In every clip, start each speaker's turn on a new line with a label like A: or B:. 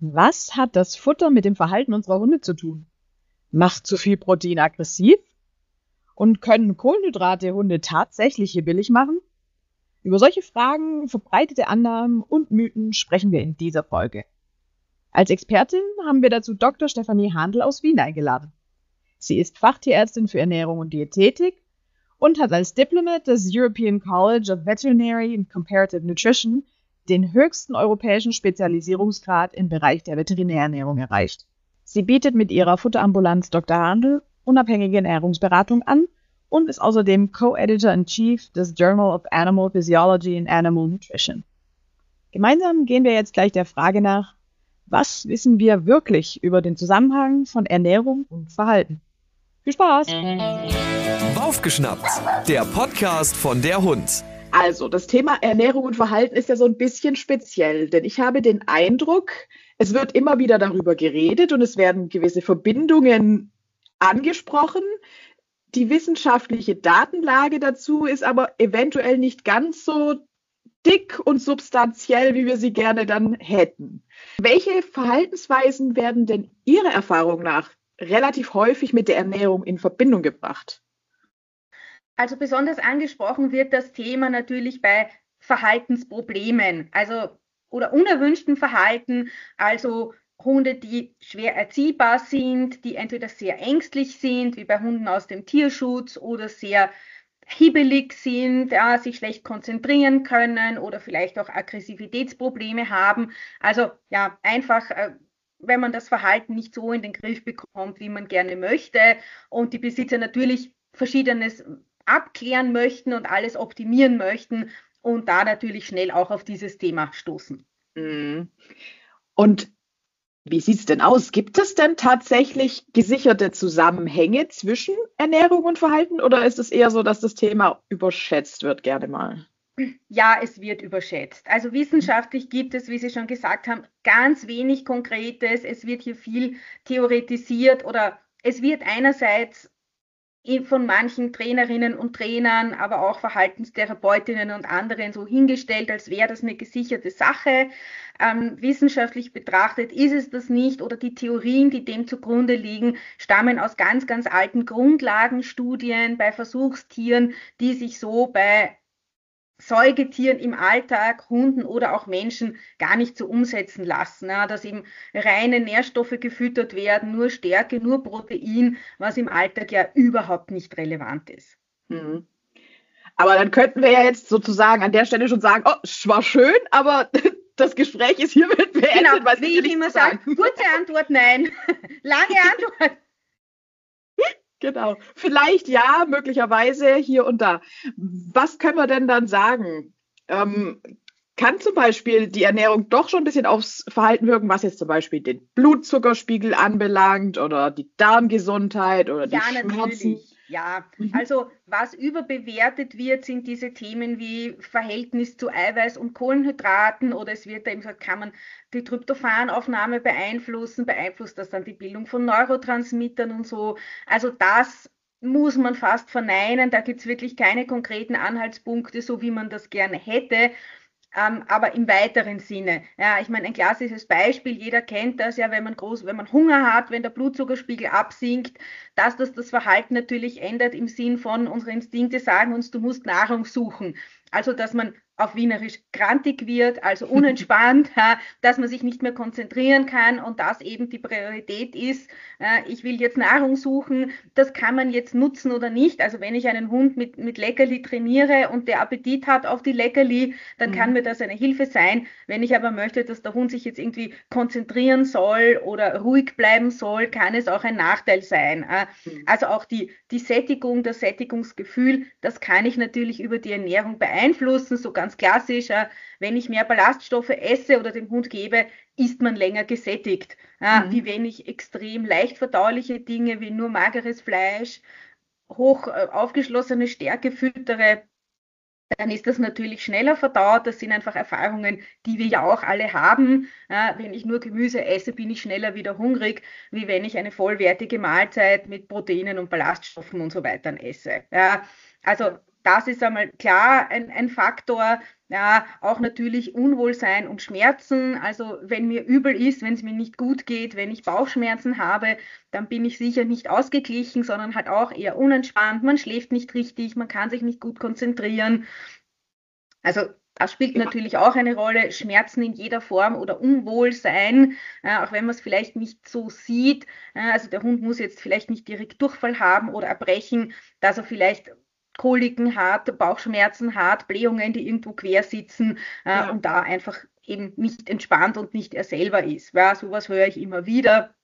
A: Was hat das Futter mit dem Verhalten unserer Hunde zu tun? Macht zu viel Protein aggressiv? Und können Kohlenhydrate Hunde tatsächlich hibbelig machen? Über solche Fragen, verbreitete Annahmen und Mythen sprechen wir in dieser Folge. Als Expertin haben wir dazu Dr. Stefanie Handl aus Wien eingeladen. Sie ist Fachtierärztin für Ernährung und Diätetik und hat als Diplomat des European College of Veterinary and Comparative Nutrition den höchsten europäischen Spezialisierungsgrad im Bereich der Veterinärernährung erreicht. Sie bietet mit ihrer Futterambulanz Dr. Handl unabhängige Ernährungsberatung an und ist außerdem Co-Editor-in-Chief des Journal of Animal Physiology and Animal Nutrition. Gemeinsam gehen wir jetzt gleich der Frage nach, was wissen wir wirklich über den Zusammenhang von Ernährung und Verhalten? Viel Spaß!
B: Aufgeschnappt, der Podcast von der Hund.
C: Also, das Thema Ernährung und Verhalten ist ja so ein bisschen speziell, denn ich habe den Eindruck, es wird immer wieder darüber geredet und es werden gewisse Verbindungen angesprochen. Die wissenschaftliche Datenlage dazu ist aber eventuell nicht ganz so dick und substanziell, wie wir sie gerne dann hätten. Welche Verhaltensweisen werden denn Ihrer Erfahrung nach relativ häufig mit der Ernährung in Verbindung gebracht?
D: Also besonders angesprochen wird das Thema natürlich bei Verhaltensproblemen, oder unerwünschten Verhalten, also Hunde, die schwer erziehbar sind, die entweder sehr ängstlich sind, wie bei Hunden aus dem Tierschutz, oder sehr hibbelig sind, sich schlecht konzentrieren können oder vielleicht auch Aggressivitätsprobleme haben. Also ja, einfach wenn man das Verhalten nicht so in den Griff bekommt, wie man gerne möchte und die Besitzer natürlich Verschiedenes abklären möchten und alles optimieren möchten und da natürlich schnell auch auf dieses Thema stoßen.
C: Und wie sieht es denn aus? Gibt es denn tatsächlich gesicherte Zusammenhänge zwischen Ernährung und Verhalten oder ist es eher so, dass das Thema überschätzt wird gerne mal?
D: Ja, es wird überschätzt. Also wissenschaftlich gibt es, wie Sie schon gesagt haben, ganz wenig Konkretes. Es wird hier viel theoretisiert oder es wird einerseits von manchen Trainerinnen und Trainern, aber auch Verhaltenstherapeutinnen und anderen so hingestellt, als wäre das eine gesicherte Sache. Wissenschaftlich betrachtet ist es das nicht oder die Theorien, die dem zugrunde liegen, stammen aus ganz, ganz alten Grundlagenstudien bei Versuchstieren, die sich so bei Säugetieren im Alltag, Hunden oder auch Menschen gar nicht so umsetzen lassen, dass eben reine Nährstoffe gefüttert werden, nur Stärke, nur Protein, was im Alltag ja überhaupt nicht relevant ist.
C: Aber dann könnten wir ja jetzt sozusagen an der Stelle schon sagen, oh, es war schön, aber das Gespräch ist hiermit beendet.
D: Genau, wie ich immer sage, kurze Antwort, nein, lange Antwort.
C: Genau, vielleicht ja, möglicherweise hier und da. Was können wir denn dann sagen? Kann zum Beispiel die Ernährung doch schon ein bisschen aufs Verhalten wirken, was jetzt zum Beispiel den Blutzuckerspiegel anbelangt oder die Darmgesundheit oder die Schmerzen?
D: Natürlich. Ja, also was überbewertet wird, sind diese Themen wie Verhältnis zu Eiweiß und Kohlenhydraten oder es wird da eben gesagt, kann man die Tryptophanaufnahme beeinflussen, beeinflusst das dann die Bildung von Neurotransmittern und so. Also das muss man fast verneinen, da gibt es wirklich keine konkreten Anhaltspunkte, so wie man das gerne hätte. Aber im weiteren Sinne. Ja, ich meine, ein klassisches Beispiel, jeder kennt das ja, wenn man Hunger hat, wenn der Blutzuckerspiegel absinkt, dass das Verhalten natürlich ändert im Sinn von, unsere Instinkte sagen uns, du musst Nahrung suchen. Also, dass man auf Wienerisch grantig wird, also unentspannt, dass man sich nicht mehr konzentrieren kann und das eben die Priorität ist, ich will jetzt Nahrung suchen, das kann man jetzt nutzen oder nicht. Also wenn ich einen Hund mit Leckerli trainiere und der Appetit hat auf die Leckerli, dann kann mir das eine Hilfe sein. Wenn ich aber möchte, dass der Hund sich jetzt irgendwie konzentrieren soll oder ruhig bleiben soll, kann es auch ein Nachteil sein. Also auch die Sättigung, das Sättigungsgefühl, das kann ich natürlich über die Ernährung beeinflussen, so ganz klassisch, wenn ich mehr Ballaststoffe esse oder dem Hund gebe, ist man länger gesättigt. Wie wenn ich extrem leicht verdauliche Dinge wie nur mageres Fleisch, hoch aufgeschlossene Stärke füttere, dann ist das natürlich schneller verdaut. Das sind einfach Erfahrungen, die wir ja auch alle haben. Wenn ich nur Gemüse esse, bin ich schneller wieder hungrig, wie wenn ich eine vollwertige Mahlzeit mit Proteinen und Ballaststoffen und so weiter esse. Also Das ist einmal klar ein Faktor. Ja, auch natürlich Unwohlsein und Schmerzen. Also wenn mir übel ist, wenn es mir nicht gut geht, wenn ich Bauchschmerzen habe, dann bin ich sicher nicht ausgeglichen, sondern halt auch eher unentspannt. Man schläft nicht richtig, man kann sich nicht gut konzentrieren. Also das spielt natürlich auch eine Rolle. Schmerzen in jeder Form oder Unwohlsein, auch wenn man es vielleicht nicht so sieht. Also der Hund muss jetzt vielleicht nicht direkt Durchfall haben oder erbrechen, dass er vielleicht Koliken hat, Bauchschmerzen hat, Blähungen, die irgendwo quer sitzen und da einfach eben nicht entspannt und nicht er selber ist. Ja, sowas höre ich immer wieder.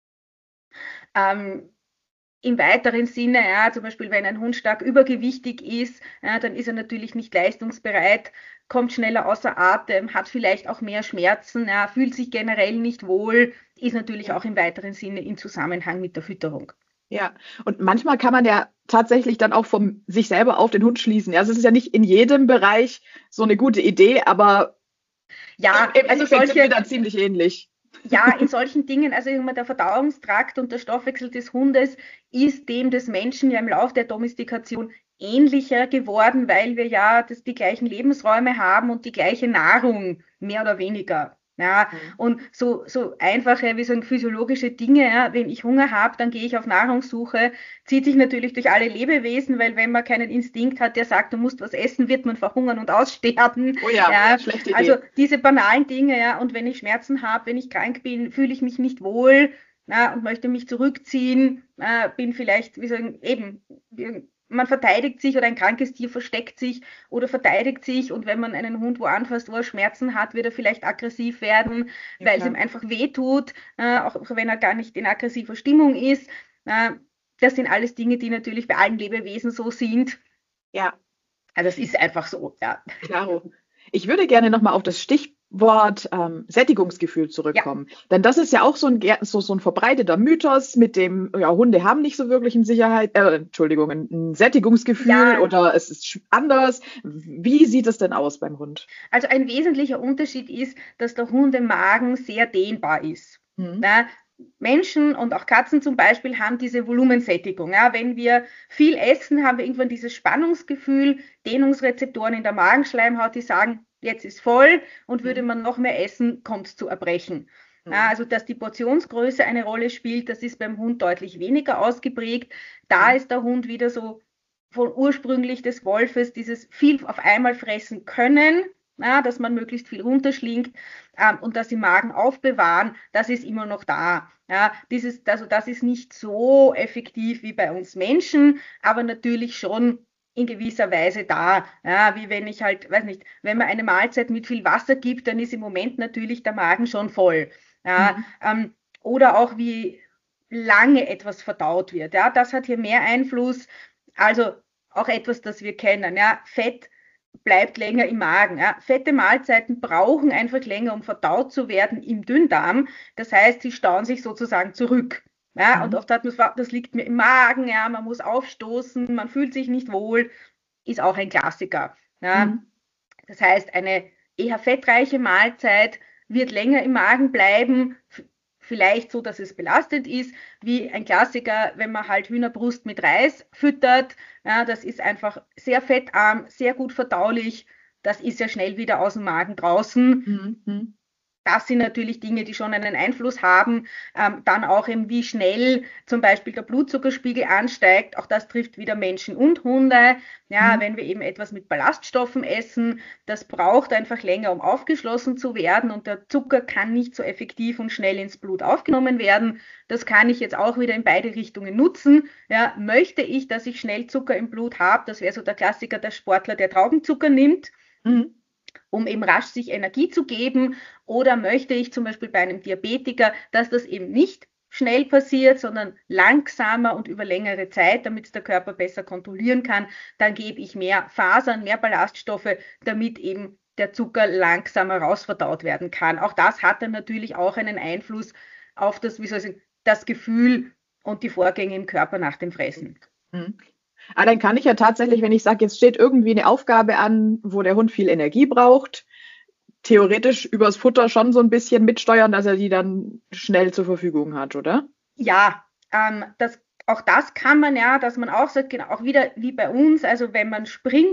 D: Im weiteren Sinne, ja, zum Beispiel, wenn ein Hund stark übergewichtig ist, ja, dann ist er natürlich nicht leistungsbereit, kommt schneller außer Atem, hat vielleicht auch mehr Schmerzen, ja, fühlt sich generell nicht wohl, ist natürlich auch im weiteren Sinne in Zusammenhang mit der Fütterung.
C: Ja, und manchmal kann man ja tatsächlich dann auch von sich selber auf den Hund schließen. Also es ist ja nicht in jedem Bereich so eine gute Idee, aber
D: ja,
C: im Endeffekt sind wir da ziemlich ähnlich.
D: Ja, in solchen Dingen, also der Verdauungstrakt und der Stoffwechsel des Hundes ist dem des Menschen ja im Laufe der Domestikation ähnlicher geworden, weil wir ja die gleichen Lebensräume haben und die gleiche Nahrung, mehr oder weniger. Ja, und so einfache, wie sagen, physiologische Dinge, ja, wenn ich Hunger habe, dann gehe ich auf Nahrungssuche, zieht sich natürlich durch alle Lebewesen, weil wenn man keinen Instinkt hat, der sagt, du musst was essen, wird man verhungern und aussterben.
C: Oh ja, schlechte Idee.
D: Also diese banalen Dinge, ja, und wenn ich Schmerzen habe, wenn ich krank bin, fühle ich mich nicht wohl, und möchte mich zurückziehen, bin vielleicht, wie sagen, eben, man verteidigt sich oder ein krankes Tier versteckt sich oder verteidigt sich und wenn man einen Hund wo anfasst, wo er Schmerzen hat, wird er vielleicht aggressiv werden, weil es ihm einfach wehtut, auch wenn er gar nicht in aggressiver Stimmung ist. Das sind alles Dinge, die natürlich bei allen Lebewesen so sind.
C: Ja.
D: Also das ist einfach so, ja.
C: Klaro. Ich würde gerne nochmal auf das Stichwort Sättigungsgefühl zurückkommen. Ja. Denn das ist ja auch so ein verbreiteter Mythos, mit dem Hunde haben nicht so wirklich ein Sättigungsgefühl oder es ist anders. Wie sieht es denn aus beim Hund?
D: Also ein wesentlicher Unterschied ist, dass der Hundemagen sehr dehnbar ist. Menschen und auch Katzen zum Beispiel haben diese Volumensättigung. Ja, wenn wir viel essen, haben wir irgendwann dieses Spannungsgefühl, Dehnungsrezeptoren in der Magenschleimhaut, die sagen, jetzt ist voll und würde man noch mehr essen, kommt es zu Erbrechen. Ja, also dass die Portionsgröße eine Rolle spielt, das ist beim Hund deutlich weniger ausgeprägt. Da ist der Hund wieder so von ursprünglich des Wolfes dieses viel auf einmal fressen können, dass man möglichst viel runterschlingt und das im Magen aufbewahren, das ist immer noch da. Ja, das ist nicht so effektiv wie bei uns Menschen, aber natürlich schon in gewisser Weise da. Ja, wie wenn ich halt, weiß nicht, wenn man eine Mahlzeit mit viel Wasser gibt, dann ist im Moment natürlich der Magen schon voll. Ja, oder auch wie lange etwas verdaut wird. Ja, das hat hier mehr Einfluss. Also auch etwas, das wir kennen. Ja, Fett bleibt länger im Magen. Ja. Fette Mahlzeiten brauchen einfach länger, um verdaut zu werden im Dünndarm. Das heißt, sie stauen sich sozusagen zurück. Ja, und oft hat man, das liegt mir im Magen, ja, man muss aufstoßen, man fühlt sich nicht wohl, ist auch ein Klassiker. Ja. Das heißt, eine eher fettreiche Mahlzeit wird länger im Magen bleiben, vielleicht so, dass es belastet ist, wie ein Klassiker, wenn man halt Hühnerbrust mit Reis füttert. Ja, das ist einfach sehr fettarm, sehr gut verdaulich. Das ist ja schnell wieder aus dem Magen draußen. Das sind natürlich Dinge, die schon einen Einfluss haben. Dann auch eben, wie schnell zum Beispiel der Blutzuckerspiegel ansteigt. Auch das trifft wieder Menschen und Hunde. Ja, wenn wir eben etwas mit Ballaststoffen essen, das braucht einfach länger, um aufgeschlossen zu werden. Und der Zucker kann nicht so effektiv und schnell ins Blut aufgenommen werden. Das kann ich jetzt auch wieder in beide Richtungen nutzen. Ja, möchte ich, dass ich schnell Zucker im Blut habe? Das wäre so der Klassiker, der Sportler, der Traubenzucker nimmt. Um eben rasch sich Energie zu geben, oder möchte ich zum Beispiel bei einem Diabetiker, dass das eben nicht schnell passiert, sondern langsamer und über längere Zeit, damit es der Körper besser kontrollieren kann, dann gebe ich mehr Fasern, mehr Ballaststoffe, damit eben der Zucker langsamer rausverdaut werden kann. Auch das hat dann natürlich auch einen Einfluss auf das, das Gefühl und die Vorgänge im Körper nach dem Fressen.
C: Aber dann kann ich ja tatsächlich, wenn ich sage, jetzt steht irgendwie eine Aufgabe an, wo der Hund viel Energie braucht, theoretisch übers Futter schon so ein bisschen mitsteuern, dass er die dann schnell zur Verfügung hat, oder?
D: Ja, das auch das kann man ja, dass man auch sagt, genau, auch wieder wie bei uns, also wenn man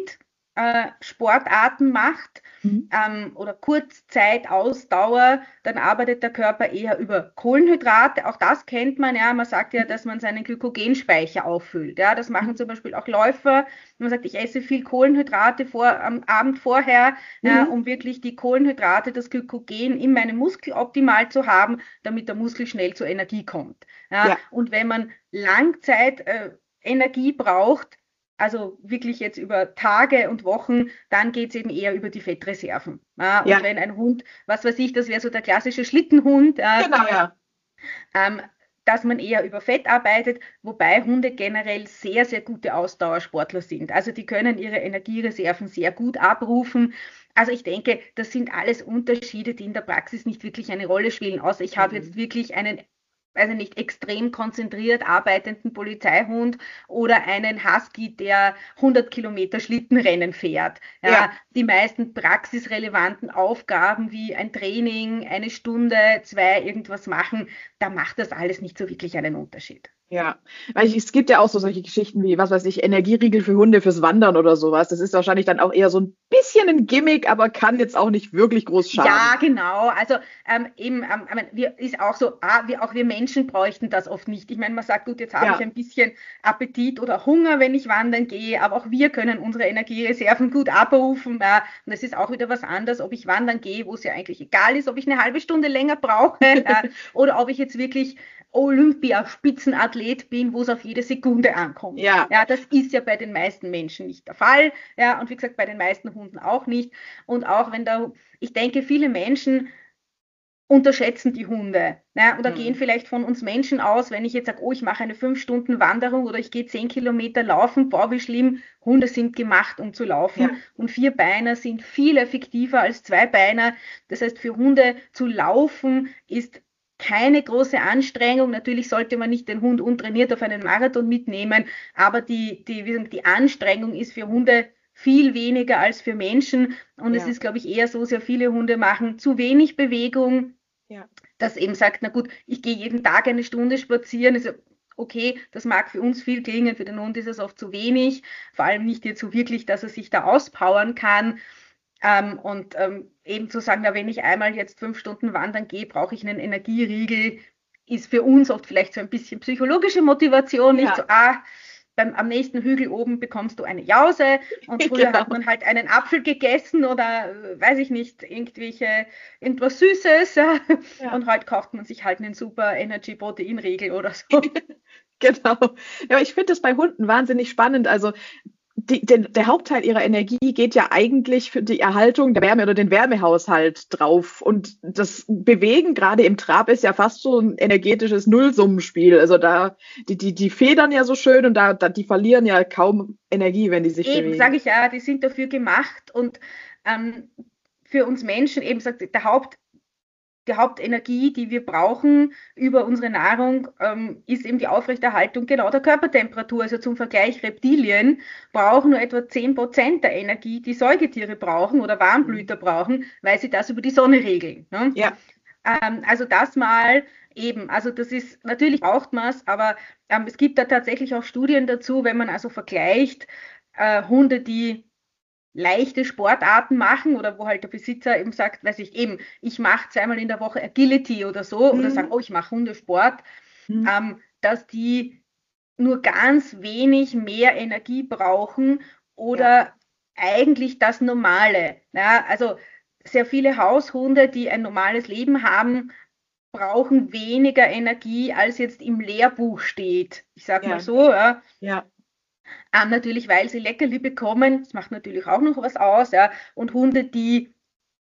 D: Sportarten macht oder Kurzzeitausdauer, dann arbeitet der Körper eher über Kohlenhydrate. Auch das kennt man ja. Man sagt ja, dass man seinen Glykogenspeicher auffüllt. Ja, das machen zum Beispiel auch Läufer. Man sagt, ich esse viel Kohlenhydrate am Abend vorher, um wirklich die Kohlenhydrate, das Glykogen in meinem Muskel optimal zu haben, damit der Muskel schnell zur Energie kommt. Ja. Und wenn man Langzeit Energie braucht, also wirklich jetzt über Tage und Wochen, dann geht es eben eher über die Fettreserven. Ja, und wenn ein Hund, was weiß ich, das wäre so der klassische Schlittenhund,
C: genau, ja.
D: Dass man eher über Fett arbeitet, wobei Hunde generell sehr, sehr gute Ausdauersportler sind. Also die können ihre Energiereserven sehr gut abrufen. Also ich denke, das sind alles Unterschiede, die in der Praxis nicht wirklich eine Rolle spielen, außer ich habe jetzt wirklich einen, also nicht extrem konzentriert arbeitenden Polizeihund oder einen Husky, der 100 Kilometer Schlittenrennen fährt. Ja. Die meisten praxisrelevanten Aufgaben wie ein Training, eine Stunde, 2 irgendwas machen, da macht das alles nicht so wirklich einen Unterschied.
C: Ja, weil es gibt ja auch so solche Geschichten wie, was weiß ich, Energieriegel für Hunde fürs Wandern oder sowas. Das ist wahrscheinlich dann auch eher so ein bisschen ein Gimmick, aber kann jetzt auch nicht wirklich groß schaden.
D: Ja, genau. Also ist auch so, auch wir Menschen bräuchten das oft nicht. Ich meine, man sagt, gut, jetzt habe ich ein bisschen Appetit oder Hunger, wenn ich wandern gehe, aber auch wir können unsere Energiereserven gut abrufen. Und das ist auch wieder was anderes, ob ich wandern gehe, wo es ja eigentlich egal ist, ob ich eine halbe Stunde länger brauche oder ob ich jetzt wirklich Olympiaspitzenathlet bin, wo es auf jede Sekunde ankommt. Ja, das ist ja bei den meisten Menschen nicht der Fall. Ja, und wie gesagt, bei den meisten Hunden auch nicht. Und auch wenn ich denke, viele Menschen unterschätzen die Hunde. Ja, oder gehen vielleicht von uns Menschen aus, wenn ich jetzt sage, ich mache eine 5-Stunden-Wanderung oder ich gehe 10 Kilometer laufen, boah, wie schlimm, Hunde sind gemacht, um zu laufen. Ja. Und 4-Beiner sind viel effektiver als 2-Beiner. Das heißt, für Hunde zu laufen ist keine große Anstrengung. Natürlich sollte man nicht den Hund untrainiert auf einen Marathon mitnehmen, aber die Anstrengung ist für Hunde viel weniger als für Menschen. Und es ist, glaube ich, eher so, sehr viele Hunde machen zu wenig Bewegung, dass eben sagt, na gut, ich gehe jeden Tag eine Stunde spazieren. Also, okay, das mag für uns viel klingen, für den Hund ist es oft zu wenig, vor allem nicht jetzt so wirklich, dass er sich da auspowern kann. Eben zu sagen, wenn ich einmal jetzt 5 Stunden wandern gehe, brauche ich einen Energieriegel, ist für uns oft vielleicht so ein bisschen psychologische Motivation, nicht so, am nächsten Hügel oben bekommst du eine Jause und früher hat man halt einen Apfel gegessen oder, weiß ich nicht, irgendwas Süßes und heute kauft man sich halt einen super Energy Proteinriegel oder so.
C: Genau. Ja, ich finde das bei Hunden wahnsinnig spannend, also der Hauptteil ihrer Energie geht ja eigentlich für die Erhaltung der Wärme oder den Wärmehaushalt drauf. Und das Bewegen gerade im Trab ist ja fast so ein energetisches Nullsummenspiel. Also die federn ja so schön und die verlieren ja kaum Energie, wenn die sich bewegen.
D: Eben, sage ich ja, die sind dafür gemacht. Und für uns Menschen eben sagt die Hauptenergie, die wir brauchen über unsere Nahrung, ist eben die Aufrechterhaltung genau der Körpertemperatur. Also zum Vergleich, Reptilien brauchen nur etwa 10% der Energie, die Säugetiere brauchen oder Warmblüter brauchen, weil sie das über die Sonne regeln. Ne?
C: Ja.
D: Also das mal eben, also das ist, natürlich braucht man es, aber es gibt da tatsächlich auch Studien dazu, wenn man also vergleicht, Hunde, die leichte Sportarten machen oder wo halt der Besitzer eben sagt, ich mache 2-mal in der Woche Agility oder so oder sagen, ich mache Hundesport, dass die nur ganz wenig mehr Energie brauchen oder eigentlich das Normale. Ja, also sehr viele Haushunde, die ein normales Leben haben, brauchen weniger Energie, als jetzt im Lehrbuch steht. Ich sage mal so,
C: Ja.
D: Natürlich, weil sie Leckerli bekommen, das macht natürlich auch noch was aus, und Hunde, die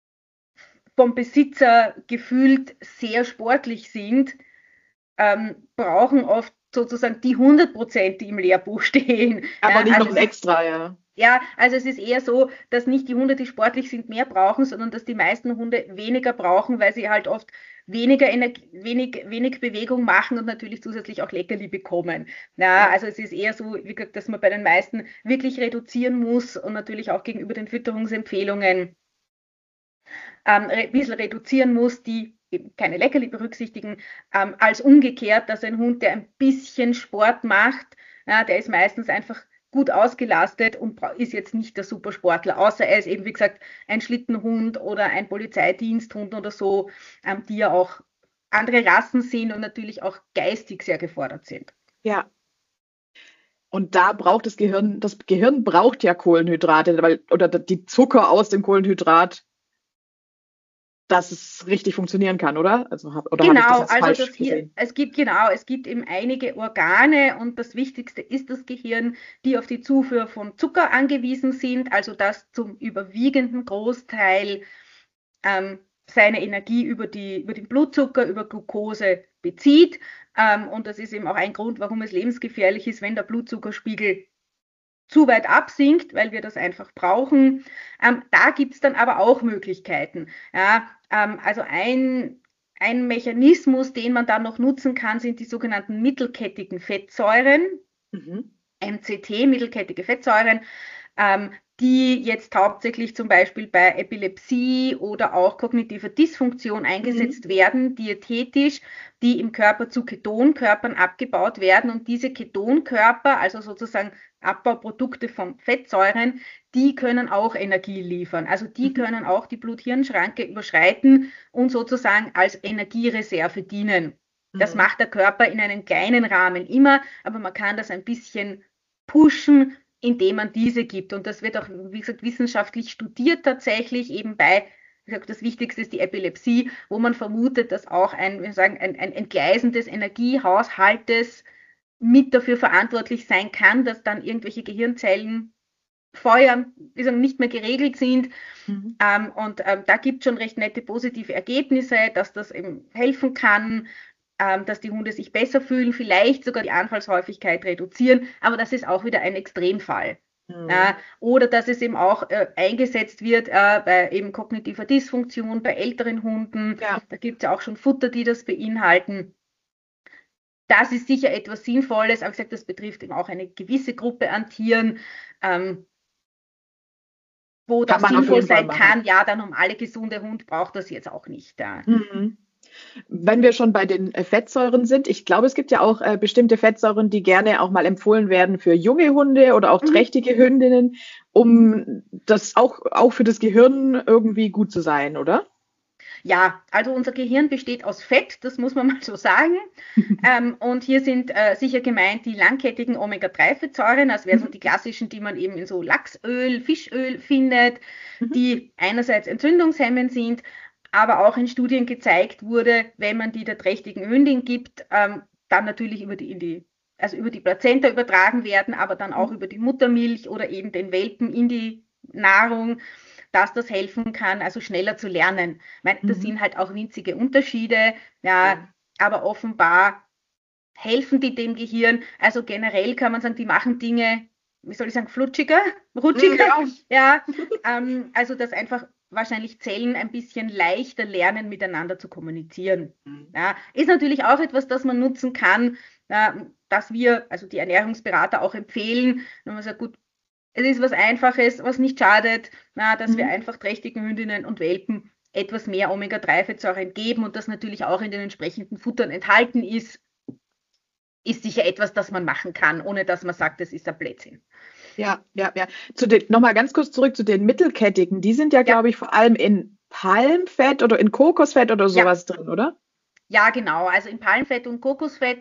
D: vom Besitzer gefühlt sehr sportlich sind, brauchen oft sozusagen die 100%, die im Lehrbuch stehen.
C: Aber nicht noch ein extra,
D: Ja, also es ist eher so, dass nicht die Hunde, die sportlich sind, mehr brauchen, sondern dass die meisten Hunde weniger brauchen, weil sie halt oft weniger wenig Bewegung machen und natürlich zusätzlich auch Leckerli bekommen. Also es ist eher so, wie gesagt, dass man bei den meisten wirklich reduzieren muss und natürlich auch gegenüber den Fütterungsempfehlungen ein bisschen reduzieren muss, die eben keine Leckerli berücksichtigen, als umgekehrt, dass ein Hund, der ein bisschen Sport macht, ja, der ist meistens einfach gut ausgelastet und ist jetzt nicht der Supersportler, außer er ist eben, wie gesagt, ein Schlittenhund oder ein Polizeidiensthund oder so, die ja auch andere Rassen sind und natürlich auch geistig sehr gefordert sind.
C: Ja. Und da braucht das Gehirn braucht ja Kohlenhydrate, oder die Zucker aus dem Kohlenhydrat, dass es richtig funktionieren kann, oder? Oder habe ich das jetzt falsch gesehen?
D: Es gibt eben einige Organe und das Wichtigste ist das Gehirn, die auf die Zufuhr von Zucker angewiesen sind, also das zum überwiegenden Großteil seine Energie über den Blutzucker, über Glucose bezieht. Und das ist eben auch ein Grund, warum es lebensgefährlich ist, wenn der Blutzuckerspiegel zu weit absinkt, weil wir das einfach brauchen. Da gibt es dann aber auch Möglichkeiten. Ja, also ein Mechanismus, den man dann noch nutzen kann, sind die sogenannten mittelkettigen Fettsäuren, MCT, mittelkettige Fettsäuren, die jetzt hauptsächlich zum Beispiel bei Epilepsie oder auch kognitiver Dysfunktion eingesetzt werden, diätetisch, die im Körper zu Ketonkörpern abgebaut werden. Und diese Ketonkörper, also sozusagen Abbauprodukte von Fettsäuren, die können auch Energie liefern. Also die können auch die Blut-Hirn-Schranke überschreiten und sozusagen als Energiereserve dienen. Das macht der Körper in einem kleinen Rahmen immer, aber man kann das ein bisschen pushen, indem man diese gibt. Und das wird auch, wie gesagt, wissenschaftlich studiert tatsächlich, eben bei, wie gesagt, das Wichtigste ist die Epilepsie, wo man vermutet, dass auch ein Entgleisen des Energiehaushaltes mit dafür verantwortlich sein kann, dass dann irgendwelche Gehirnzellen feuern, nicht mehr geregelt sind. Da gibt es schon recht nette positive Ergebnisse, dass das eben helfen kann, dass die Hunde sich besser fühlen, vielleicht sogar die Anfallshäufigkeit reduzieren, aber das ist auch wieder ein Extremfall. Oder dass es eben auch eingesetzt wird bei eben kognitiver Dysfunktion, bei älteren Hunden. Ja. Da gibt es ja auch schon Futter, die das beinhalten. Das ist sicher etwas Sinnvolles, aber gesagt, das betrifft eben auch eine gewisse Gruppe an Tieren, wo das sinnvoll sein kann. Ja, der normale gesunde Hund braucht das jetzt auch nicht.
C: Wenn wir schon bei den Fettsäuren sind, ich glaube, es gibt ja auch bestimmte Fettsäuren, die gerne auch mal empfohlen werden für junge Hunde oder auch trächtige Hündinnen, um das auch für das Gehirn irgendwie gut zu sein, oder?
D: Ja, also unser Gehirn besteht aus Fett, das muss man mal so sagen. Und hier sind sicher gemeint die langkettigen Omega-3-Fettsäuren, das wären so die klassischen, die man eben in so Lachsöl, Fischöl findet, die einerseits entzündungshemmend sind, aber auch in Studien gezeigt wurde, wenn man die der trächtigen Hündin gibt, dann natürlich über die Plazenta übertragen werden, aber dann auch über die Muttermilch oder eben den Welpen in die Nahrung, dass das helfen kann, also schneller zu lernen. Ich meine, das sind halt auch winzige Unterschiede, aber offenbar helfen die dem Gehirn. Also generell kann man sagen, die machen Dinge, wie soll ich sagen, rutschiger. Also dass einfach wahrscheinlich Zellen ein bisschen leichter lernen, miteinander zu kommunizieren. Ja, ist natürlich auch etwas, das man nutzen kann, dass wir, also die Ernährungsberater auch empfehlen, wenn man sagt, gut, es ist was Einfaches, was nicht schadet, dass wir einfach trächtigen Hündinnen und Welpen etwas mehr Omega-3-Fettsäuren geben und das natürlich auch in den entsprechenden Futtern enthalten ist sicher etwas, das man machen kann, ohne dass man sagt, das ist ein Blödsinn.
C: Ja. Nochmal ganz kurz zurück zu den mittelkettigen. Die sind ja, glaube ich, vor allem in Palmfett oder in Kokosfett oder sowas drin, oder?
D: Ja, genau. Also in Palmfett und Kokosfett.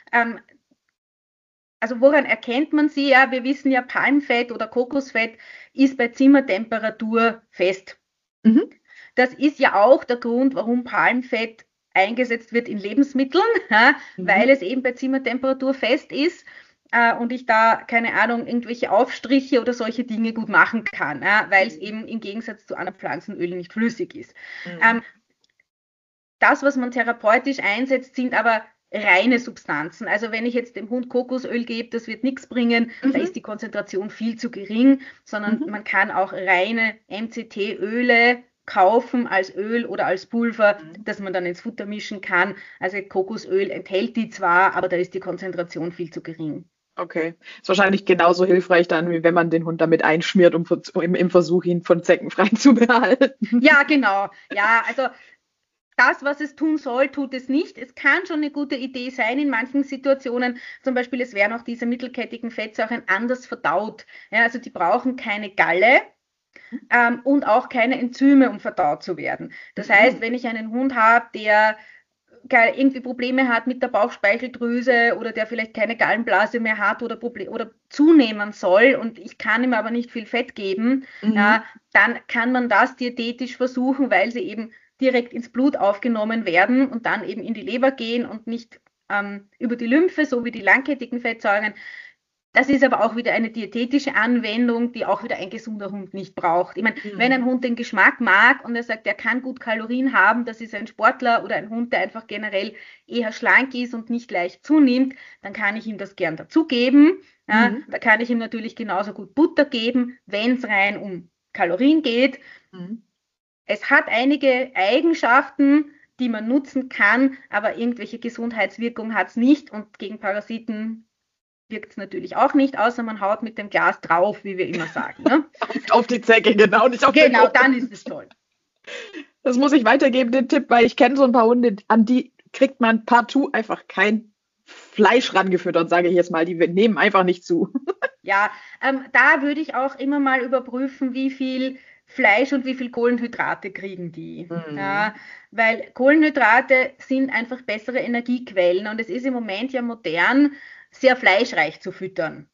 D: Also woran erkennt man sie? Ja, wir wissen ja, Palmfett oder Kokosfett ist bei Zimmertemperatur fest. Das ist ja auch der Grund, warum Palmfett eingesetzt wird in Lebensmitteln, weil es eben bei Zimmertemperatur fest ist. Und ich da, keine Ahnung, irgendwelche Aufstriche oder solche Dinge gut machen kann, weil es eben im Gegensatz zu anderen Pflanzenölen nicht flüssig ist. Das, was man therapeutisch einsetzt, sind aber reine Substanzen. Also wenn ich jetzt dem Hund Kokosöl gebe, das wird nichts bringen, da ist die Konzentration viel zu gering, sondern man kann auch reine MCT-Öle kaufen als Öl oder als Pulver, das man dann ins Futter mischen kann. Also Kokosöl enthält die zwar, aber da ist die Konzentration viel zu gering.
C: Okay. Ist wahrscheinlich genauso hilfreich dann, wie wenn man den Hund damit einschmiert, um im Versuch, ihn von Zecken frei zu behalten.
D: Ja, genau. Ja, also das, was es tun soll, tut es nicht. Es kann schon eine gute Idee sein in manchen Situationen. Zum Beispiel, es werden auch diese mittelkettigen Fettsäuren anders verdaut. Ja, also die brauchen keine Galle und auch keine Enzyme, um verdaut zu werden. Das heißt, wenn ich einen Hund habe, der irgendwie Probleme hat mit der Bauchspeicheldrüse oder der vielleicht keine Gallenblase mehr hat oder zunehmen soll und ich kann ihm aber nicht viel Fett geben, dann kann man das diätetisch versuchen, weil sie eben direkt ins Blut aufgenommen werden und dann eben in die Leber gehen und nicht über die Lymphe, so wie die langkettigen Fettsäuren. Das ist aber auch wieder eine diätetische Anwendung, die auch wieder ein gesunder Hund nicht braucht. Ich meine, wenn ein Hund den Geschmack mag und er sagt, er kann gut Kalorien haben, das ist ein Sportler oder ein Hund, der einfach generell eher schlank ist und nicht leicht zunimmt, dann kann ich ihm das gern dazugeben. Ja, da kann ich ihm natürlich genauso gut Butter geben, wenn es rein um Kalorien geht. Es hat einige Eigenschaften, die man nutzen kann, aber irgendwelche Gesundheitswirkung hat es nicht und gegen Parasiten wirkt es natürlich auch nicht, außer man haut mit dem Glas drauf, wie wir immer sagen. Ne?
C: Auf die Zecke, genau, nicht auf den
D: Genau,
C: Kopf.
D: dann ist es toll.
C: Das muss ich weitergeben, den Tipp, weil ich kenne so ein paar Hunde, an die kriegt man partout einfach kein Fleisch rangefüttert, sage ich jetzt mal. Die nehmen einfach nicht zu.
D: Ja, da würde ich auch immer mal überprüfen, wie viel Fleisch und wie viel Kohlenhydrate kriegen die. Ja, weil Kohlenhydrate sind einfach bessere Energiequellen und es ist im Moment ja modern, sehr fleischreich zu füttern.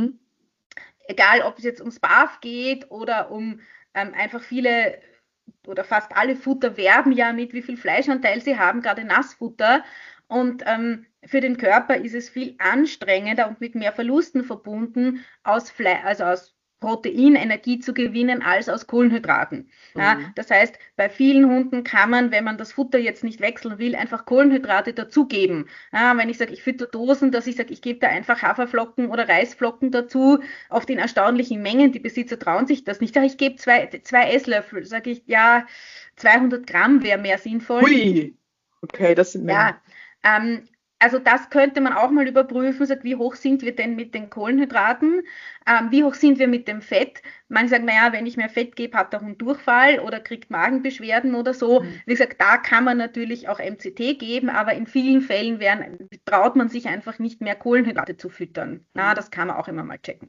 D: Egal, ob es jetzt ums BAF geht oder um einfach viele oder fast alle Futter werben ja mit, wie viel Fleischanteil sie haben, gerade Nassfutter. Und für den Körper ist es viel anstrengender und mit mehr Verlusten verbunden, aus Protein Energie zu gewinnen als aus Kohlenhydraten. Ja, das heißt, bei vielen Hunden kann man, wenn man das Futter jetzt nicht wechseln will, einfach Kohlenhydrate dazugeben. Ja, wenn ich sage, ich fütter Dosen, dass ich sage, ich gebe da einfach Haferflocken oder Reisflocken dazu, oft in erstaunlichen Mengen. Die Besitzer trauen sich das nicht. Ich gebe zwei Esslöffel. Sage ich, ja, 200 Gramm wäre mehr sinnvoll.
C: Hui, okay, das sind Mengen.
D: Ja, also das könnte man auch mal überprüfen, sagt, wie hoch sind wir denn mit den Kohlenhydraten, wie hoch sind wir mit dem Fett. Manche sagen, naja, wenn ich mehr Fett gebe, hat der Hund Durchfall oder kriegt Magenbeschwerden oder so. Wie gesagt, da kann man natürlich auch MCT geben, aber in vielen Fällen traut man sich einfach nicht mehr Kohlenhydrate zu füttern. Das kann man auch immer mal checken.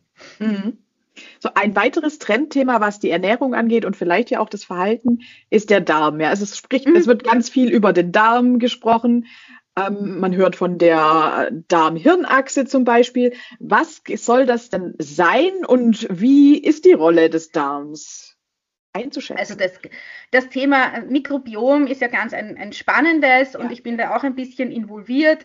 C: So ein weiteres Trendthema, was die Ernährung angeht und vielleicht ja auch das Verhalten, ist der Darm. Ja, also es wird ganz viel über den Darm gesprochen. Man hört von der Darm-Hirn-Achse zum Beispiel. Was soll das denn sein und wie ist die Rolle des Darms einzuschätzen?
D: Also das Thema Mikrobiom ist ja ganz ein spannendes und ich bin da auch ein bisschen involviert.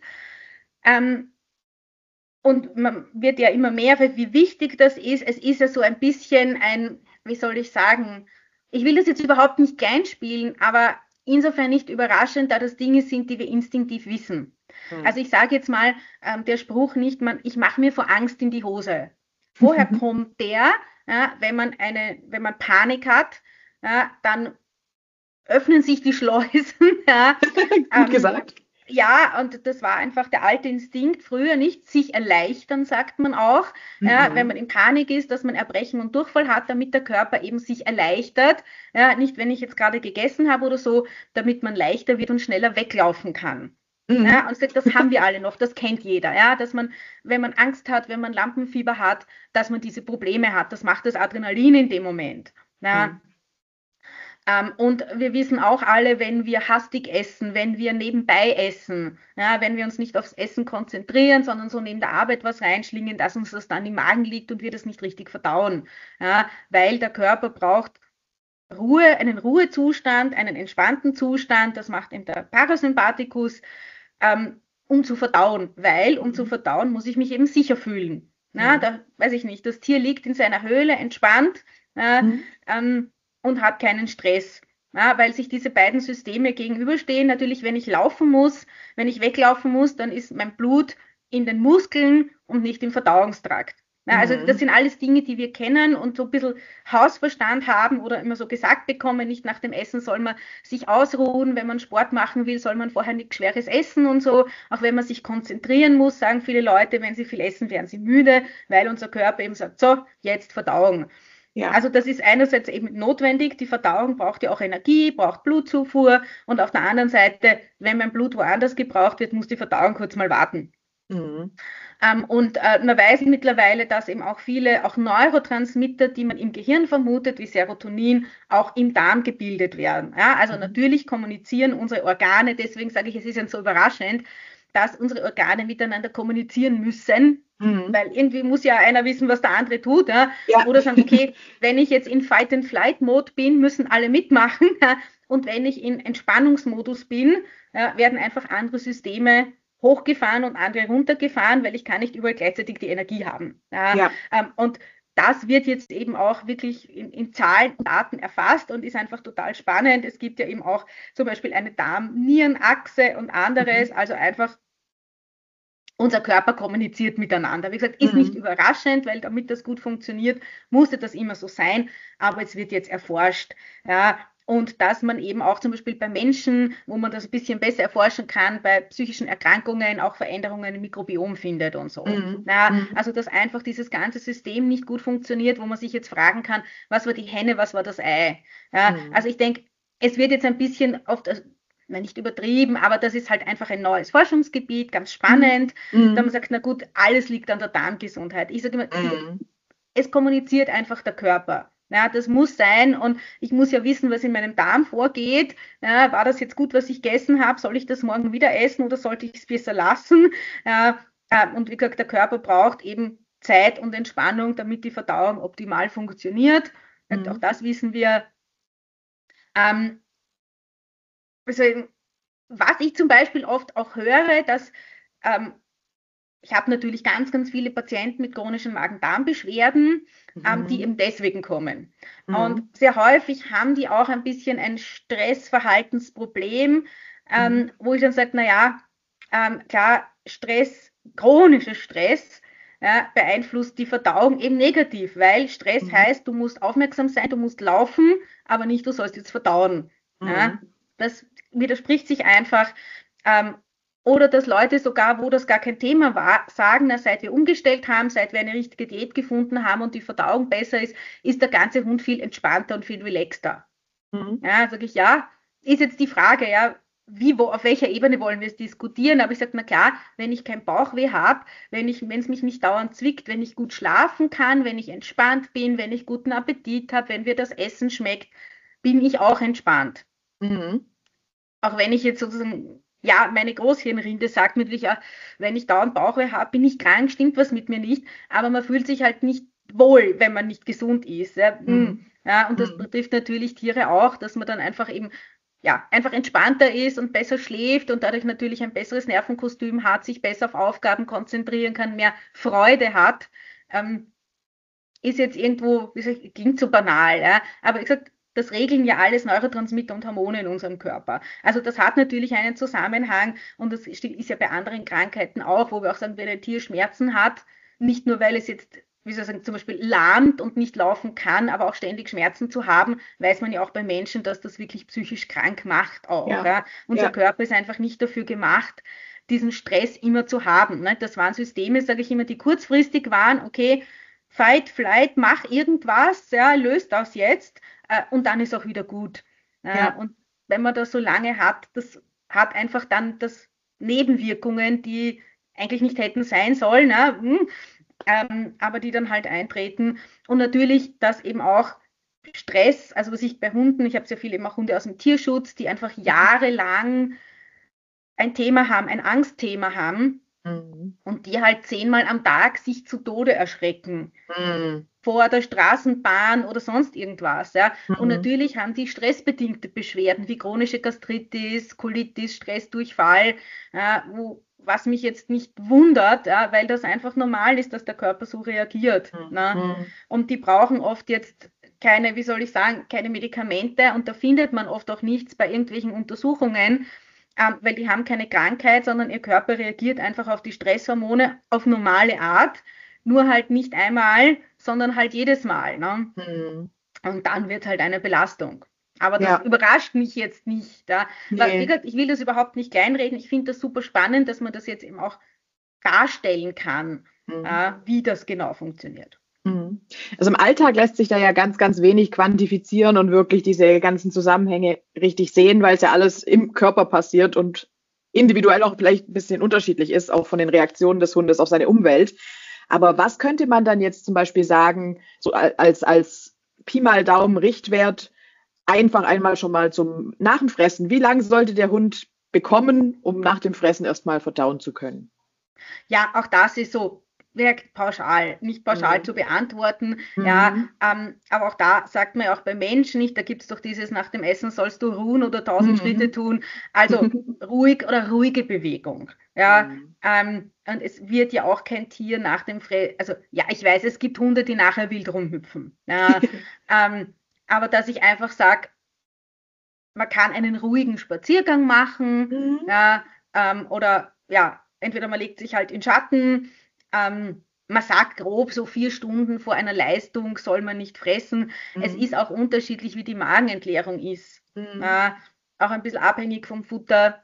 D: Und man wird ja immer mehr, wie wichtig das ist. Es ist ja so ein bisschen wie soll ich sagen, ich will das jetzt überhaupt nicht kleinspielen, aber insofern nicht überraschend, da das Dinge sind, die wir instinktiv wissen. Also ich sage jetzt mal, der Spruch nicht, ich mache mir vor Angst in die Hose. Woher kommt der? Ja, wenn man Panik hat, dann öffnen sich die Schleusen.
C: Gut gesagt.
D: Ja, und das war einfach der alte Instinkt, früher nicht, sich erleichtern, sagt man auch, wenn man in Panik ist, dass man Erbrechen und Durchfall hat, damit der Körper eben sich erleichtert, nicht wenn ich jetzt gerade gegessen habe oder so, damit man leichter wird und schneller weglaufen kann. Ja, und das haben wir alle noch, das kennt jeder, ja, dass man, wenn man Angst hat, wenn man Lampenfieber hat, dass man diese Probleme hat, das macht das Adrenalin in dem Moment. Ja. Und wir wissen auch alle, wenn wir hastig essen, wenn wir nebenbei essen, ja, wenn wir uns nicht aufs Essen konzentrieren, sondern so neben der Arbeit was reinschlingen, dass uns das dann im Magen liegt und wir das nicht richtig verdauen, ja, weil der Körper braucht Ruhe, einen Ruhezustand, einen entspannten Zustand, das macht eben der Parasympathikus, um zu verdauen, weil um zu verdauen muss ich mich eben sicher fühlen. Ja, da weiß ich nicht, das Tier liegt in seiner Höhle entspannt, und hat keinen Stress, ja, weil sich diese beiden Systeme gegenüberstehen. Natürlich, wenn ich laufen muss, wenn ich weglaufen muss, dann ist mein Blut in den Muskeln und nicht im Verdauungstrakt. Ja, also das sind alles Dinge, die wir kennen und so ein bisschen Hausverstand haben oder immer so gesagt bekommen, nicht nach dem Essen soll man sich ausruhen, wenn man Sport machen will, soll man vorher nichts Schweres essen und so. Auch wenn man sich konzentrieren muss, sagen viele Leute, wenn sie viel essen, werden sie müde, weil unser Körper eben sagt, so, jetzt Verdauung.
C: Ja.
D: Also das ist einerseits eben notwendig, die Verdauung braucht ja auch Energie, braucht Blutzufuhr und auf der anderen Seite, wenn mein Blut woanders gebraucht wird, muss die Verdauung kurz mal warten.
C: Mhm.
D: Und man weiß mittlerweile, dass eben auch viele, auch Neurotransmitter, die man im Gehirn vermutet, wie Serotonin, auch im Darm gebildet werden. Ja, also natürlich kommunizieren unsere Organe, deswegen sage ich, es ist ja so überraschend, dass unsere Organe miteinander kommunizieren müssen,
C: Mhm.
D: weil irgendwie muss ja einer wissen, was der andere tut. Ja?
C: Ja.
D: Oder sagen, okay, wenn ich jetzt in Fight-and-Flight-Mode bin, müssen alle mitmachen. Ja? Und wenn ich in Entspannungsmodus bin, ja, werden einfach andere Systeme hochgefahren und andere runtergefahren, weil ich kann nicht überall gleichzeitig die Energie haben. Ja?
C: Ja.
D: Und das wird jetzt eben auch wirklich in Zahlen und Daten erfasst und ist einfach total spannend. Es gibt ja eben auch zum Beispiel eine Darm-Nieren-Achse und anderes, also einfach unser Körper kommuniziert miteinander. Wie gesagt, ist nicht überraschend, weil damit das gut funktioniert, musste das immer so sein, aber es wird jetzt erforscht. Ja, und dass man eben auch zum Beispiel bei Menschen, wo man das ein bisschen besser erforschen kann, bei psychischen Erkrankungen auch Veränderungen im Mikrobiom findet und so. Ja, also dass einfach dieses ganze System nicht gut funktioniert, wo man sich jetzt fragen kann, was war die Henne, was war das Ei? Ja, also ich denke, es wird jetzt ein bisschen oft, nicht übertrieben, aber das ist halt einfach ein neues Forschungsgebiet, ganz spannend. Da man sagt, na gut, alles liegt an der Darmgesundheit. Ich sage immer, es kommuniziert einfach der Körper. Ja, das muss sein und ich muss ja wissen, was in meinem Darm vorgeht. Ja, war das jetzt gut, was ich gegessen habe? Soll ich das morgen wieder essen oder sollte ich es besser lassen? Und wie gesagt, der Körper braucht eben Zeit und Entspannung, damit die Verdauung optimal funktioniert. Auch das wissen wir. Also, was ich zum Beispiel oft auch höre, dass ich habe natürlich ganz, ganz viele Patienten mit chronischen Magen-Darm-Beschwerden, die eben deswegen kommen. Und sehr häufig haben die auch ein bisschen ein Stressverhaltensproblem, wo ich dann sage, naja, klar, Stress, chronischer Stress, ja, beeinflusst die Verdauung eben negativ, weil Stress heißt, du musst aufmerksam sein, du musst laufen, aber nicht, du sollst jetzt verdauen. Ja, das widerspricht sich einfach. Oder dass Leute sogar, wo das gar kein Thema war, sagen, na, seit wir umgestellt haben, seit wir eine richtige Diät gefunden haben und die Verdauung besser ist, ist der ganze Hund viel entspannter und viel relaxter. Ja, sage ich, ja, ist jetzt die Frage, ja, auf welcher Ebene wollen wir es diskutieren? Aber ich sage, na klar, wenn ich kein Bauchweh habe, wenn es mich nicht dauernd zwickt, wenn ich gut schlafen kann, wenn ich entspannt bin, wenn ich guten Appetit habe, wenn mir das Essen schmeckt, bin ich auch entspannt. Auch wenn ich jetzt sozusagen, ja, meine Großhirnrinde sagt mir natürlich, ja, wenn ich dauernd Bauchweh habe, bin ich krank, stimmt was mit mir nicht, aber man fühlt sich halt nicht wohl, wenn man nicht gesund ist. Ja, ja, und das betrifft natürlich Tiere auch, dass man dann einfach eben, ja, einfach entspannter ist und besser schläft und dadurch natürlich ein besseres Nervenkostüm hat, sich besser auf Aufgaben konzentrieren kann, mehr Freude hat. Ist jetzt irgendwo, wie gesagt, klingt so banal, ja, aber wie gesagt, das regeln ja alles Neurotransmitter und Hormone in unserem Körper. Also das hat natürlich einen Zusammenhang und das ist ja bei anderen Krankheiten auch, wo wir auch sagen, wenn ein Tier Schmerzen hat, nicht nur weil es jetzt, wie soll ich sagen, zum Beispiel lahmt und nicht laufen kann, aber auch ständig Schmerzen zu haben, weiß man ja auch bei Menschen, dass das wirklich psychisch krank macht auch. Ja. Unser Körper ist einfach nicht dafür gemacht, diesen Stress immer zu haben. Ne? Das waren Systeme, sage ich immer, die kurzfristig waren, okay, Fight, Flight, mach irgendwas, ja, löst das jetzt und dann ist auch wieder gut. Und wenn man das so lange hat, das hat einfach dann das Nebenwirkungen, die eigentlich nicht hätten sein sollen, ne? Aber die dann halt eintreten. Und natürlich, dass eben auch Stress, also was ich bei Hunden, ich habe sehr viele eben auch Hunde aus dem Tierschutz, die einfach jahrelang ein Thema haben, ein Angstthema haben und die halt 10-mal am Tag sich zu Tode erschrecken. Vor der Straßenbahn oder sonst irgendwas. Ja. Und natürlich haben die stressbedingte Beschwerden wie chronische Gastritis, Colitis, Stressdurchfall, was mich jetzt nicht wundert, ja, weil das einfach normal ist, dass der Körper so reagiert. Ne. Und die brauchen oft jetzt keine, wie soll ich sagen, keine Medikamente und da findet man oft auch nichts bei irgendwelchen Untersuchungen, weil die haben keine Krankheit, sondern ihr Körper reagiert einfach auf die Stresshormone auf normale Art, nur halt nicht einmal, sondern halt jedes Mal. Ne? Und dann wird halt eine Belastung. Aber das überrascht mich jetzt nicht. Ja? Weil, wie gesagt, ich will das überhaupt nicht kleinreden. Ich finde das super spannend, dass man das jetzt eben auch darstellen kann, wie das genau funktioniert.
C: Mhm. Also im Alltag lässt sich da ja ganz, ganz wenig quantifizieren und wirklich diese ganzen Zusammenhänge richtig sehen, weil es ja alles im Körper passiert und individuell auch vielleicht ein bisschen unterschiedlich ist, auch von den Reaktionen des Hundes auf seine Umwelt. Aber was könnte man dann jetzt zum Beispiel sagen, so als Pi mal Daumen Richtwert, einfach einmal schon mal zum nach dem Fressen? Wie lange sollte der Hund bekommen, um nach dem Fressen erstmal verdauen zu können?
D: Ja, auch das ist so pauschal, nicht pauschal
C: Mhm.
D: zu beantworten. Ja,
C: Mhm.
D: aber auch da sagt man ja auch bei Menschen nicht, da gibt es doch dieses nach dem Essen sollst du ruhen oder 1000 Schritte
C: Mhm.
D: tun. Also ruhig oder ruhige Bewegung. Ja,
C: Mhm.
D: und es wird ja auch kein Tier nach dem also ja, ich weiß, es gibt Hunde, die nachher wild rumhüpfen. Ja, aber dass ich einfach sage, man kann einen ruhigen Spaziergang machen,
C: Mhm.
D: ja, oder ja, entweder man legt sich halt in Schatten, man sagt grob, so 4 Stunden vor einer Leistung soll man nicht fressen. Es
C: Mhm.
D: ist auch unterschiedlich, wie die Magenentleerung ist.
C: Mhm.
D: Auch ein bisschen abhängig vom Futter.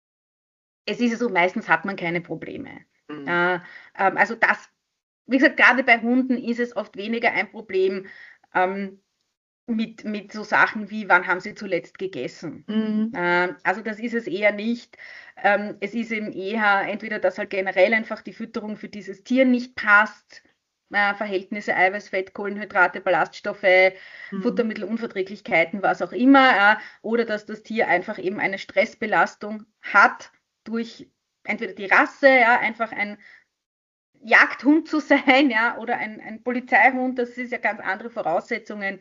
D: Es ist ja so, meistens hat man keine Probleme.
C: Mhm.
D: Äh, also das, wie gesagt, gerade bei Hunden ist es oft weniger ein Problem. Ähm, mit so Sachen wie, wann haben Sie zuletzt gegessen?
C: Mhm.
D: Also das ist es eher nicht. Es ist eben eher entweder, dass halt generell einfach die Fütterung für dieses Tier nicht passt, Verhältnisse Eiweiß, Fett, Kohlenhydrate, Ballaststoffe,
C: Mhm.
D: Futtermittelunverträglichkeiten, was auch immer, oder dass das Tier einfach eben eine Stressbelastung hat durch entweder die Rasse, ja, einfach ein Jagdhund zu sein, ja, oder ein Polizeihund, das ist ja ganz andere Voraussetzungen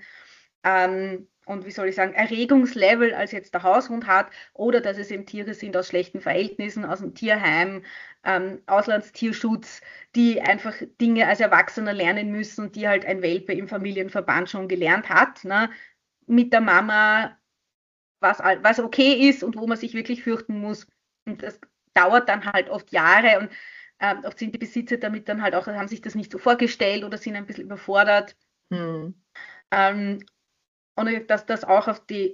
D: und wie soll ich sagen, Erregungslevel als jetzt der Haushund hat, oder dass es eben Tiere sind aus schlechten Verhältnissen, aus dem Tierheim, Auslandstierschutz, die einfach Dinge als Erwachsener lernen müssen, die halt ein Welpe im Familienverband schon gelernt hat, ne? Mit der Mama, was okay ist und wo man sich wirklich fürchten muss. Und das dauert dann halt oft Jahre und oft sind die Besitzer damit dann halt auch, haben sich das nicht so vorgestellt oder sind ein bisschen überfordert.
C: Mhm.
D: Ähm, und dass das auch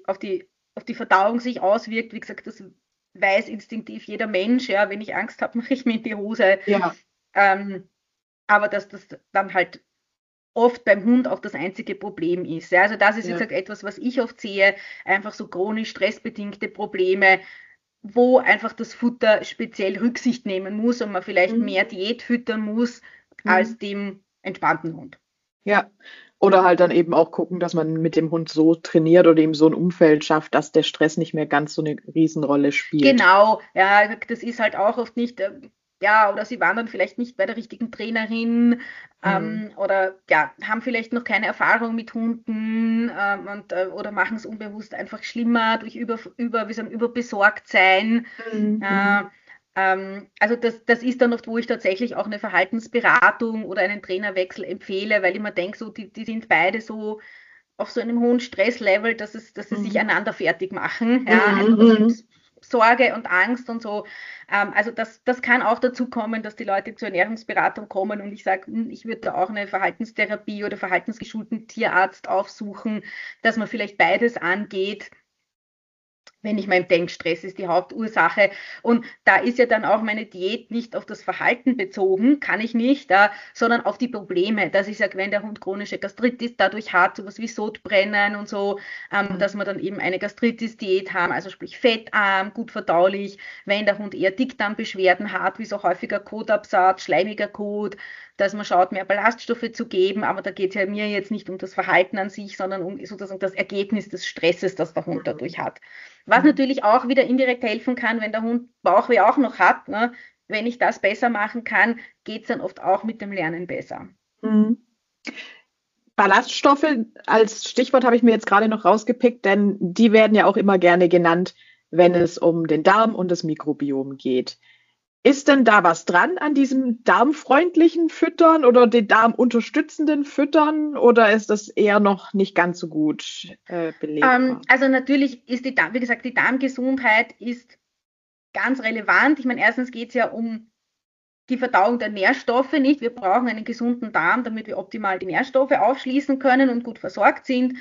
D: auf die Verdauung sich auswirkt, wie gesagt, das weiß instinktiv jeder Mensch, ja, wenn ich Angst habe, mache ich mir in die Hose.
C: Ja,
D: Ähm, aber dass das dann halt oft beim Hund auch das einzige Problem ist. Ja, also das ist, wie
C: ja.
D: gesagt, etwas, was ich oft sehe, einfach so chronisch stressbedingte Probleme, wo einfach das Futter speziell Rücksicht nehmen muss und man vielleicht
C: Mhm.
D: mehr Diät füttern muss
C: Mhm.
D: als dem entspannten Hund.
C: Ja. Oder halt dann eben auch gucken, dass man mit dem Hund so trainiert oder ihm so ein Umfeld schafft, dass der Stress nicht mehr ganz so eine Riesenrolle spielt.
D: Genau, ja, das ist halt auch oft nicht, ja, oder sie waren dann vielleicht nicht bei der richtigen Trainerin
C: Mhm.
D: oder ja, haben vielleicht noch keine Erfahrung mit Hunden oder machen es unbewusst einfach schlimmer durch wie sagen, überbesorgt sein.
C: Mhm.
D: Äh,
C: Mhm.
D: also das ist dann oft, wo ich tatsächlich auch eine Verhaltensberatung oder einen Trainerwechsel empfehle, weil ich mir denke, so, die sind beide so auf so einem hohen Stresslevel, dass sie sich
C: Mhm.
D: einander fertig machen, ja, einfach aus
C: Mhm.
D: Sorge und Angst und so. Also das kann auch dazu kommen, dass die Leute zur Ernährungsberatung kommen und ich sage, ich würde da auch eine Verhaltenstherapie oder verhaltensgeschulten Tierarzt aufsuchen, dass man vielleicht beides angeht, wenn ich mein denke, Stress ist die Hauptursache. Und da ist ja dann auch meine Diät nicht auf das Verhalten bezogen, kann ich nicht, sondern auf die Probleme. Dass ich sage, wenn der Hund chronische Gastritis dadurch hat, sowas wie Sodbrennen und so, dass wir dann eben eine Gastritis-Diät haben, also sprich fettarm, gut verdaulich. Wenn der Hund eher Dickdarmbeschwerden hat, wie so häufiger Kotabsatz, schleimiger Kot, dass man schaut, mehr Ballaststoffe zu geben. Aber da geht es ja mir jetzt nicht um das Verhalten an sich, sondern um sozusagen das Ergebnis des Stresses, das der Hund dadurch hat. Was
C: Mhm.
D: natürlich auch wieder indirekt helfen kann, wenn der Hund Bauchweh auch noch hat. Ne? Wenn ich das besser machen kann, geht es dann oft auch mit dem Lernen besser.
C: Mhm. Ballaststoffe als Stichwort habe ich mir jetzt gerade noch rausgepickt, denn die werden ja auch immer gerne genannt, wenn es um den Darm und das Mikrobiom geht. Ist denn da was dran an diesem darmfreundlichen Füttern oder den darmunterstützenden Füttern oder ist das eher noch nicht ganz so gut belegbar?
D: Also natürlich ist wie gesagt, die Darmgesundheit ist ganz relevant. Ich meine, erstens geht es ja um die Verdauung der Nährstoffe nicht. Wir brauchen einen gesunden Darm, damit wir optimal die Nährstoffe aufschließen können und gut versorgt sind.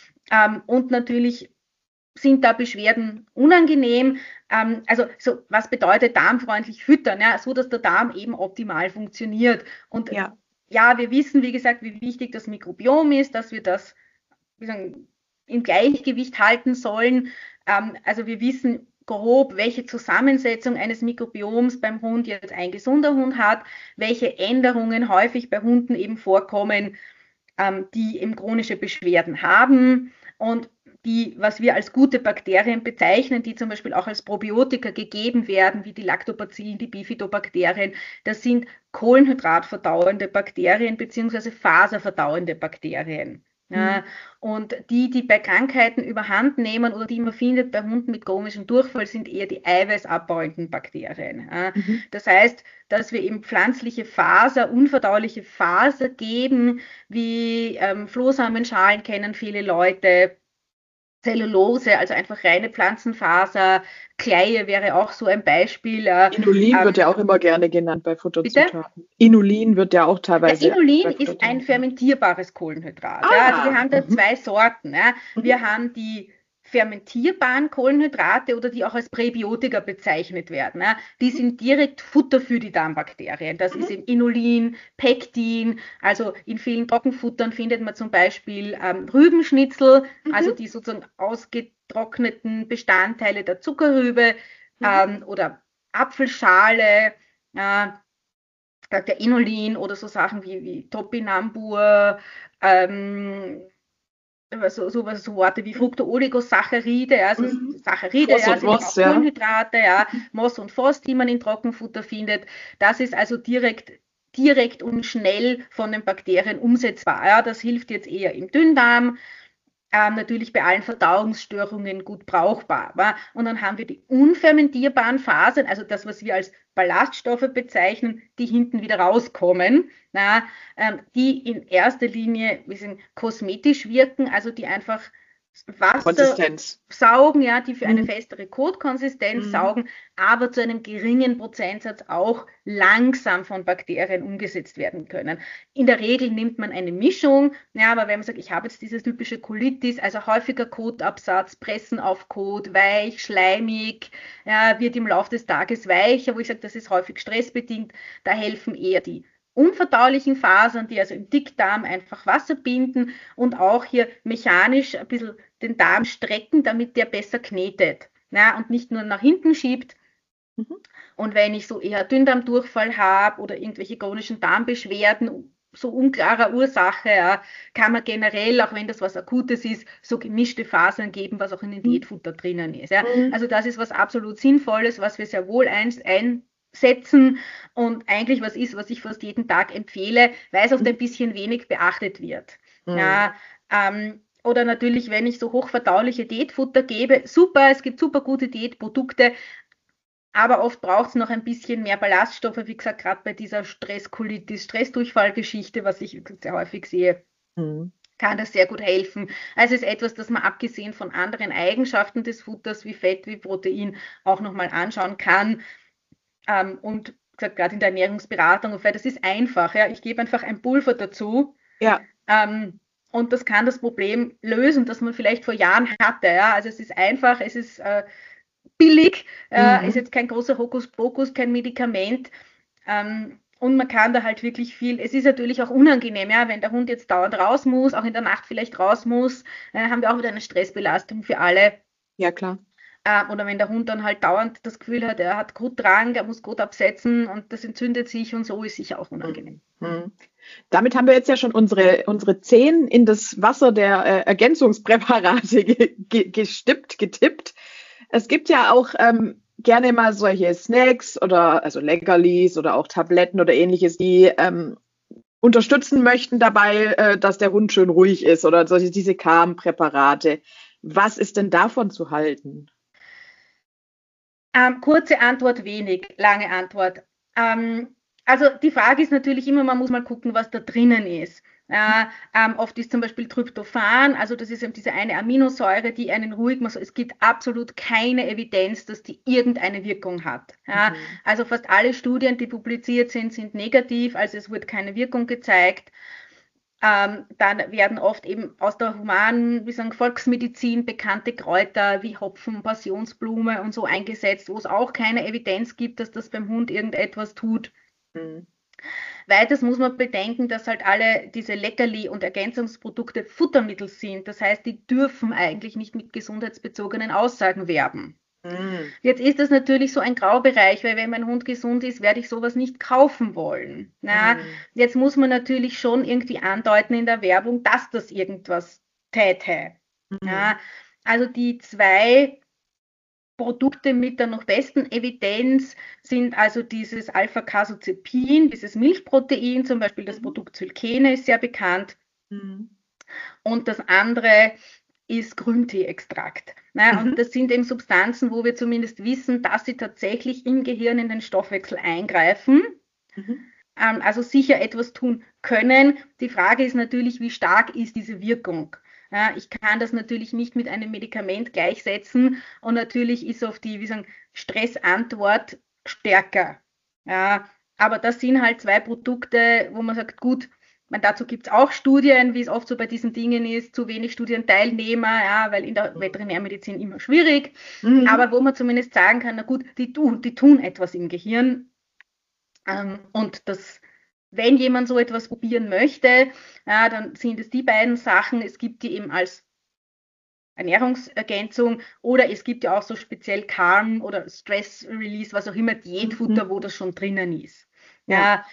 D: Und natürlich sind da Beschwerden unangenehm. Also so, was bedeutet darmfreundlich füttern? Ja, so, dass der Darm eben optimal funktioniert. Und
C: Ja.
D: ja, wir wissen, wie gesagt, wie wichtig das Mikrobiom ist, dass wir das, wie sagen, im Gleichgewicht halten sollen. Also wir wissen grob, welche Zusammensetzung eines Mikrobioms beim Hund jetzt ein gesunder Hund hat, welche Änderungen häufig bei Hunden eben vorkommen, die eben chronische Beschwerden haben und die, was wir als gute Bakterien bezeichnen, die zum Beispiel auch als Probiotika gegeben werden, wie die Lactobacillen, die Bifidobakterien, das sind kohlenhydratverdauernde Bakterien beziehungsweise faserverdauernde Bakterien. Ja, und die bei Krankheiten überhand nehmen oder die man findet bei Hunden mit chronischem Durchfall, sind eher die eiweißabbauenden Bakterien. Ja. Das heißt, dass wir eben pflanzliche Faser, unverdauliche Faser geben, wie Flohsamenschalen kennen viele Leute, Zellulose, also einfach reine Pflanzenfaser, Kleie wäre auch so ein Beispiel.
C: Inulin wird ja auch immer gerne genannt bei Futterzutaten. Inulin wird ja auch teilweise.
D: Ja, Inulin ist ein fermentierbares Kohlenhydrat. Ja, also wir haben da zwei Sorten. Ja. Wir haben die fermentierbaren Kohlenhydrate oder die auch als Präbiotika bezeichnet werden. Ja. Die sind direkt Futter für die Darmbakterien. Das ist eben Inulin, Pektin. Also in vielen Trockenfuttern findet man zum Beispiel Rübenschnitzel, also die sozusagen ausgetrockneten Bestandteile der Zuckerrübe oder Apfelschale, der Inulin oder so Sachen wie Topinambur, so Worte wie Fructooligosacharide, also Saccharide,
C: Phos und
D: sind
C: Mos,
D: auch Kohlenhydrate, Mos und Phos, die man in Trockenfutter findet. Das ist also direkt und schnell von den Bakterien umsetzbar. Ja, das hilft jetzt eher im Dünndarm, natürlich bei allen Verdauungsstörungen gut brauchbar. Ja. Und dann haben wir die unfermentierbaren Fasern, also das, was wir als Ballaststoffe bezeichnen, die hinten wieder rauskommen, die in erster Linie kosmetisch wirken, also die einfach Wasser saugen, die für eine festere Kotkonsistenz saugen, aber zu einem geringen Prozentsatz auch langsam von Bakterien umgesetzt werden können. In der Regel nimmt man eine Mischung, aber wenn man sagt, ich habe jetzt dieses typische Colitis, also häufiger Kotabsatz, Pressen auf Kot, weich, schleimig, wird im Laufe des Tages weicher, wo ich sage, das ist häufig stressbedingt, da helfen eher die unverdaulichen Fasern, die also im Dickdarm einfach Wasser binden und auch hier mechanisch ein bisschen den Darm strecken, damit der besser knetet, und nicht nur nach hinten schiebt. Und wenn ich so eher Dünndarmdurchfall habe oder irgendwelche chronischen Darmbeschwerden, so unklarer Ursache, kann man generell, auch wenn das was Akutes ist, so gemischte Fasern geben, was auch in den Diätfutter drinnen ist. Ja. Also das ist was absolut Sinnvolles, was wir sehr wohl einsetzen und eigentlich was ist, was ich fast jeden Tag empfehle, weil es oft ein bisschen wenig beachtet wird. Oder natürlich, wenn ich so hochverdauliche Diätfutter gebe, super, es gibt super gute Diätprodukte, aber oft braucht es noch ein bisschen mehr Ballaststoffe, wie gesagt, gerade bei dieser Stresskolitis, Stressdurchfallgeschichte, was ich sehr häufig sehe. Kann das sehr gut helfen. Also es ist etwas, das man abgesehen von anderen Eigenschaften des Futters wie Fett, wie Protein auch nochmal anschauen kann. Und gesagt, gerade in der Ernährungsberatung, weil das ist einfach. Ja, ich gebe einfach ein Pulver dazu. Und das kann das Problem lösen, das man vielleicht vor Jahren hatte. Ja, also es ist einfach, es ist billig, ist jetzt kein großer Hokuspokus, kein Medikament. Und man kann da halt wirklich viel, es ist natürlich auch unangenehm, wenn der Hund jetzt dauernd raus muss, auch in der Nacht vielleicht raus muss, haben wir auch wieder eine Stressbelastung für alle.
C: Ja, klar.
D: Oder wenn der Hund dann halt dauernd das Gefühl hat, er hat Kotdrang, er muss Kot absetzen und das entzündet sich und so, ist sicher auch unangenehm.
C: Damit haben wir jetzt ja schon unsere Zehen in das Wasser der Ergänzungspräparate getippt. Es gibt ja auch gerne mal solche Snacks oder also Leckerlis oder auch Tabletten oder ähnliches, die unterstützen möchten dabei, dass der Hund schön ruhig ist oder diese Calm-Präparate. Was ist denn davon zu halten?
D: Kurze Antwort, wenig, lange Antwort. Also die Frage ist natürlich immer, man muss mal gucken, was da drinnen ist. Oft ist zum Beispiel Tryptophan, also das ist eben diese eine Aminosäure, die einen ruhig macht. Es gibt absolut keine Evidenz, dass die irgendeine Wirkung hat. Also fast alle Studien, die publiziert sind, sind negativ, also es wird keine Wirkung gezeigt. Dann werden oft eben aus der humanen, Volksmedizin bekannte Kräuter wie Hopfen, Passionsblume und so eingesetzt, wo es auch keine Evidenz gibt, dass das beim Hund irgendetwas tut. Weiters muss man bedenken, dass halt alle diese Leckerli- und Ergänzungsprodukte Futtermittel sind. Das heißt, die dürfen eigentlich nicht mit gesundheitsbezogenen Aussagen werben. Jetzt ist das natürlich so ein Graubereich, weil wenn mein Hund gesund ist, werde ich sowas nicht kaufen wollen. Na, jetzt muss man natürlich schon irgendwie andeuten in der Werbung, dass das irgendwas täte. Ja, also die 2 Produkte mit der noch besten Evidenz sind also dieses Alpha-Casozepin, dieses Milchprotein, zum Beispiel das Produkt Sylkene ist sehr bekannt. Und das andere ist Grünteeextrakt. Und das sind eben Substanzen, wo wir zumindest wissen, dass sie tatsächlich im Gehirn in den Stoffwechsel eingreifen. Also sicher etwas tun können. Die Frage ist natürlich, wie stark ist diese Wirkung? Ja, ich kann das natürlich nicht mit einem Medikament gleichsetzen und natürlich ist auf die Stressantwort stärker. Ja, aber das sind halt 2 Produkte, wo man sagt, gut, dazu gibt es auch Studien, wie es oft so bei diesen Dingen ist, zu wenig Studienteilnehmer, ja, weil in der Veterinärmedizin immer schwierig, aber wo man zumindest sagen kann, na gut, die tun etwas im Gehirn und das, wenn jemand so etwas probieren möchte, ja, dann sind es die beiden Sachen, es gibt die eben als Ernährungsergänzung oder es gibt ja auch so speziell Calm oder Stress Release, was auch immer, Diätfutter, wo das schon drinnen ist. Ja,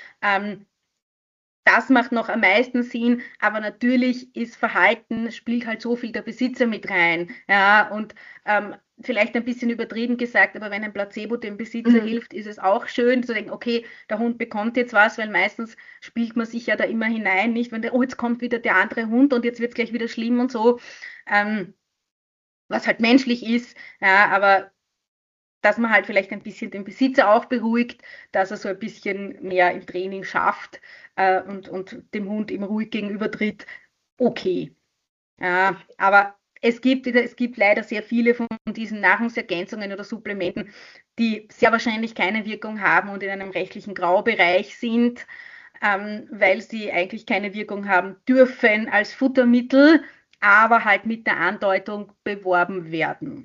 D: das macht noch am meisten Sinn, aber natürlich ist Verhalten, spielt halt so viel der Besitzer mit rein. Ja, und vielleicht ein bisschen übertrieben gesagt, aber wenn ein Placebo dem Besitzer hilft, ist es auch schön zu denken, okay, der Hund bekommt jetzt was, weil meistens spielt man sich ja da immer hinein, nicht, wenn jetzt kommt wieder der andere Hund und jetzt wird es gleich wieder schlimm und so, was halt menschlich ist, ja, aber dass man halt vielleicht ein bisschen den Besitzer auch beruhigt, dass er so ein bisschen mehr im Training schafft und dem Hund immer ruhig gegenübertritt, okay. Aber es gibt leider sehr viele von diesen Nahrungsergänzungen oder Supplementen, die sehr wahrscheinlich keine Wirkung haben und in einem rechtlichen Graubereich sind, weil sie eigentlich keine Wirkung haben dürfen als Futtermittel, aber halt mit der Andeutung beworben werden.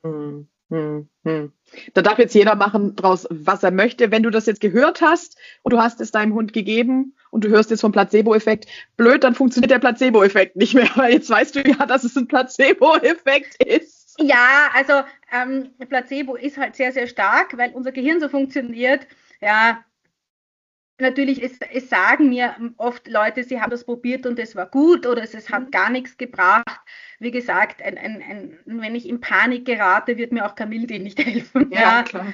C: Da darf jetzt jeder machen draus, was er möchte. Wenn du das jetzt gehört hast und du hast es deinem Hund gegeben und du hörst jetzt vom Placebo-Effekt, blöd, dann funktioniert der Placebo-Effekt nicht mehr, weil jetzt weißt du ja, dass es ein Placebo-Effekt ist.
D: Ja, also Placebo ist halt sehr, sehr stark, weil unser Gehirn so funktioniert. Ja, natürlich, es sagen mir oft Leute, sie haben das probiert und es war gut oder es hat gar nichts gebracht. Wie gesagt, wenn ich in Panik gerate, wird mir auch Kamilltee nicht helfen.
C: Ja, klar.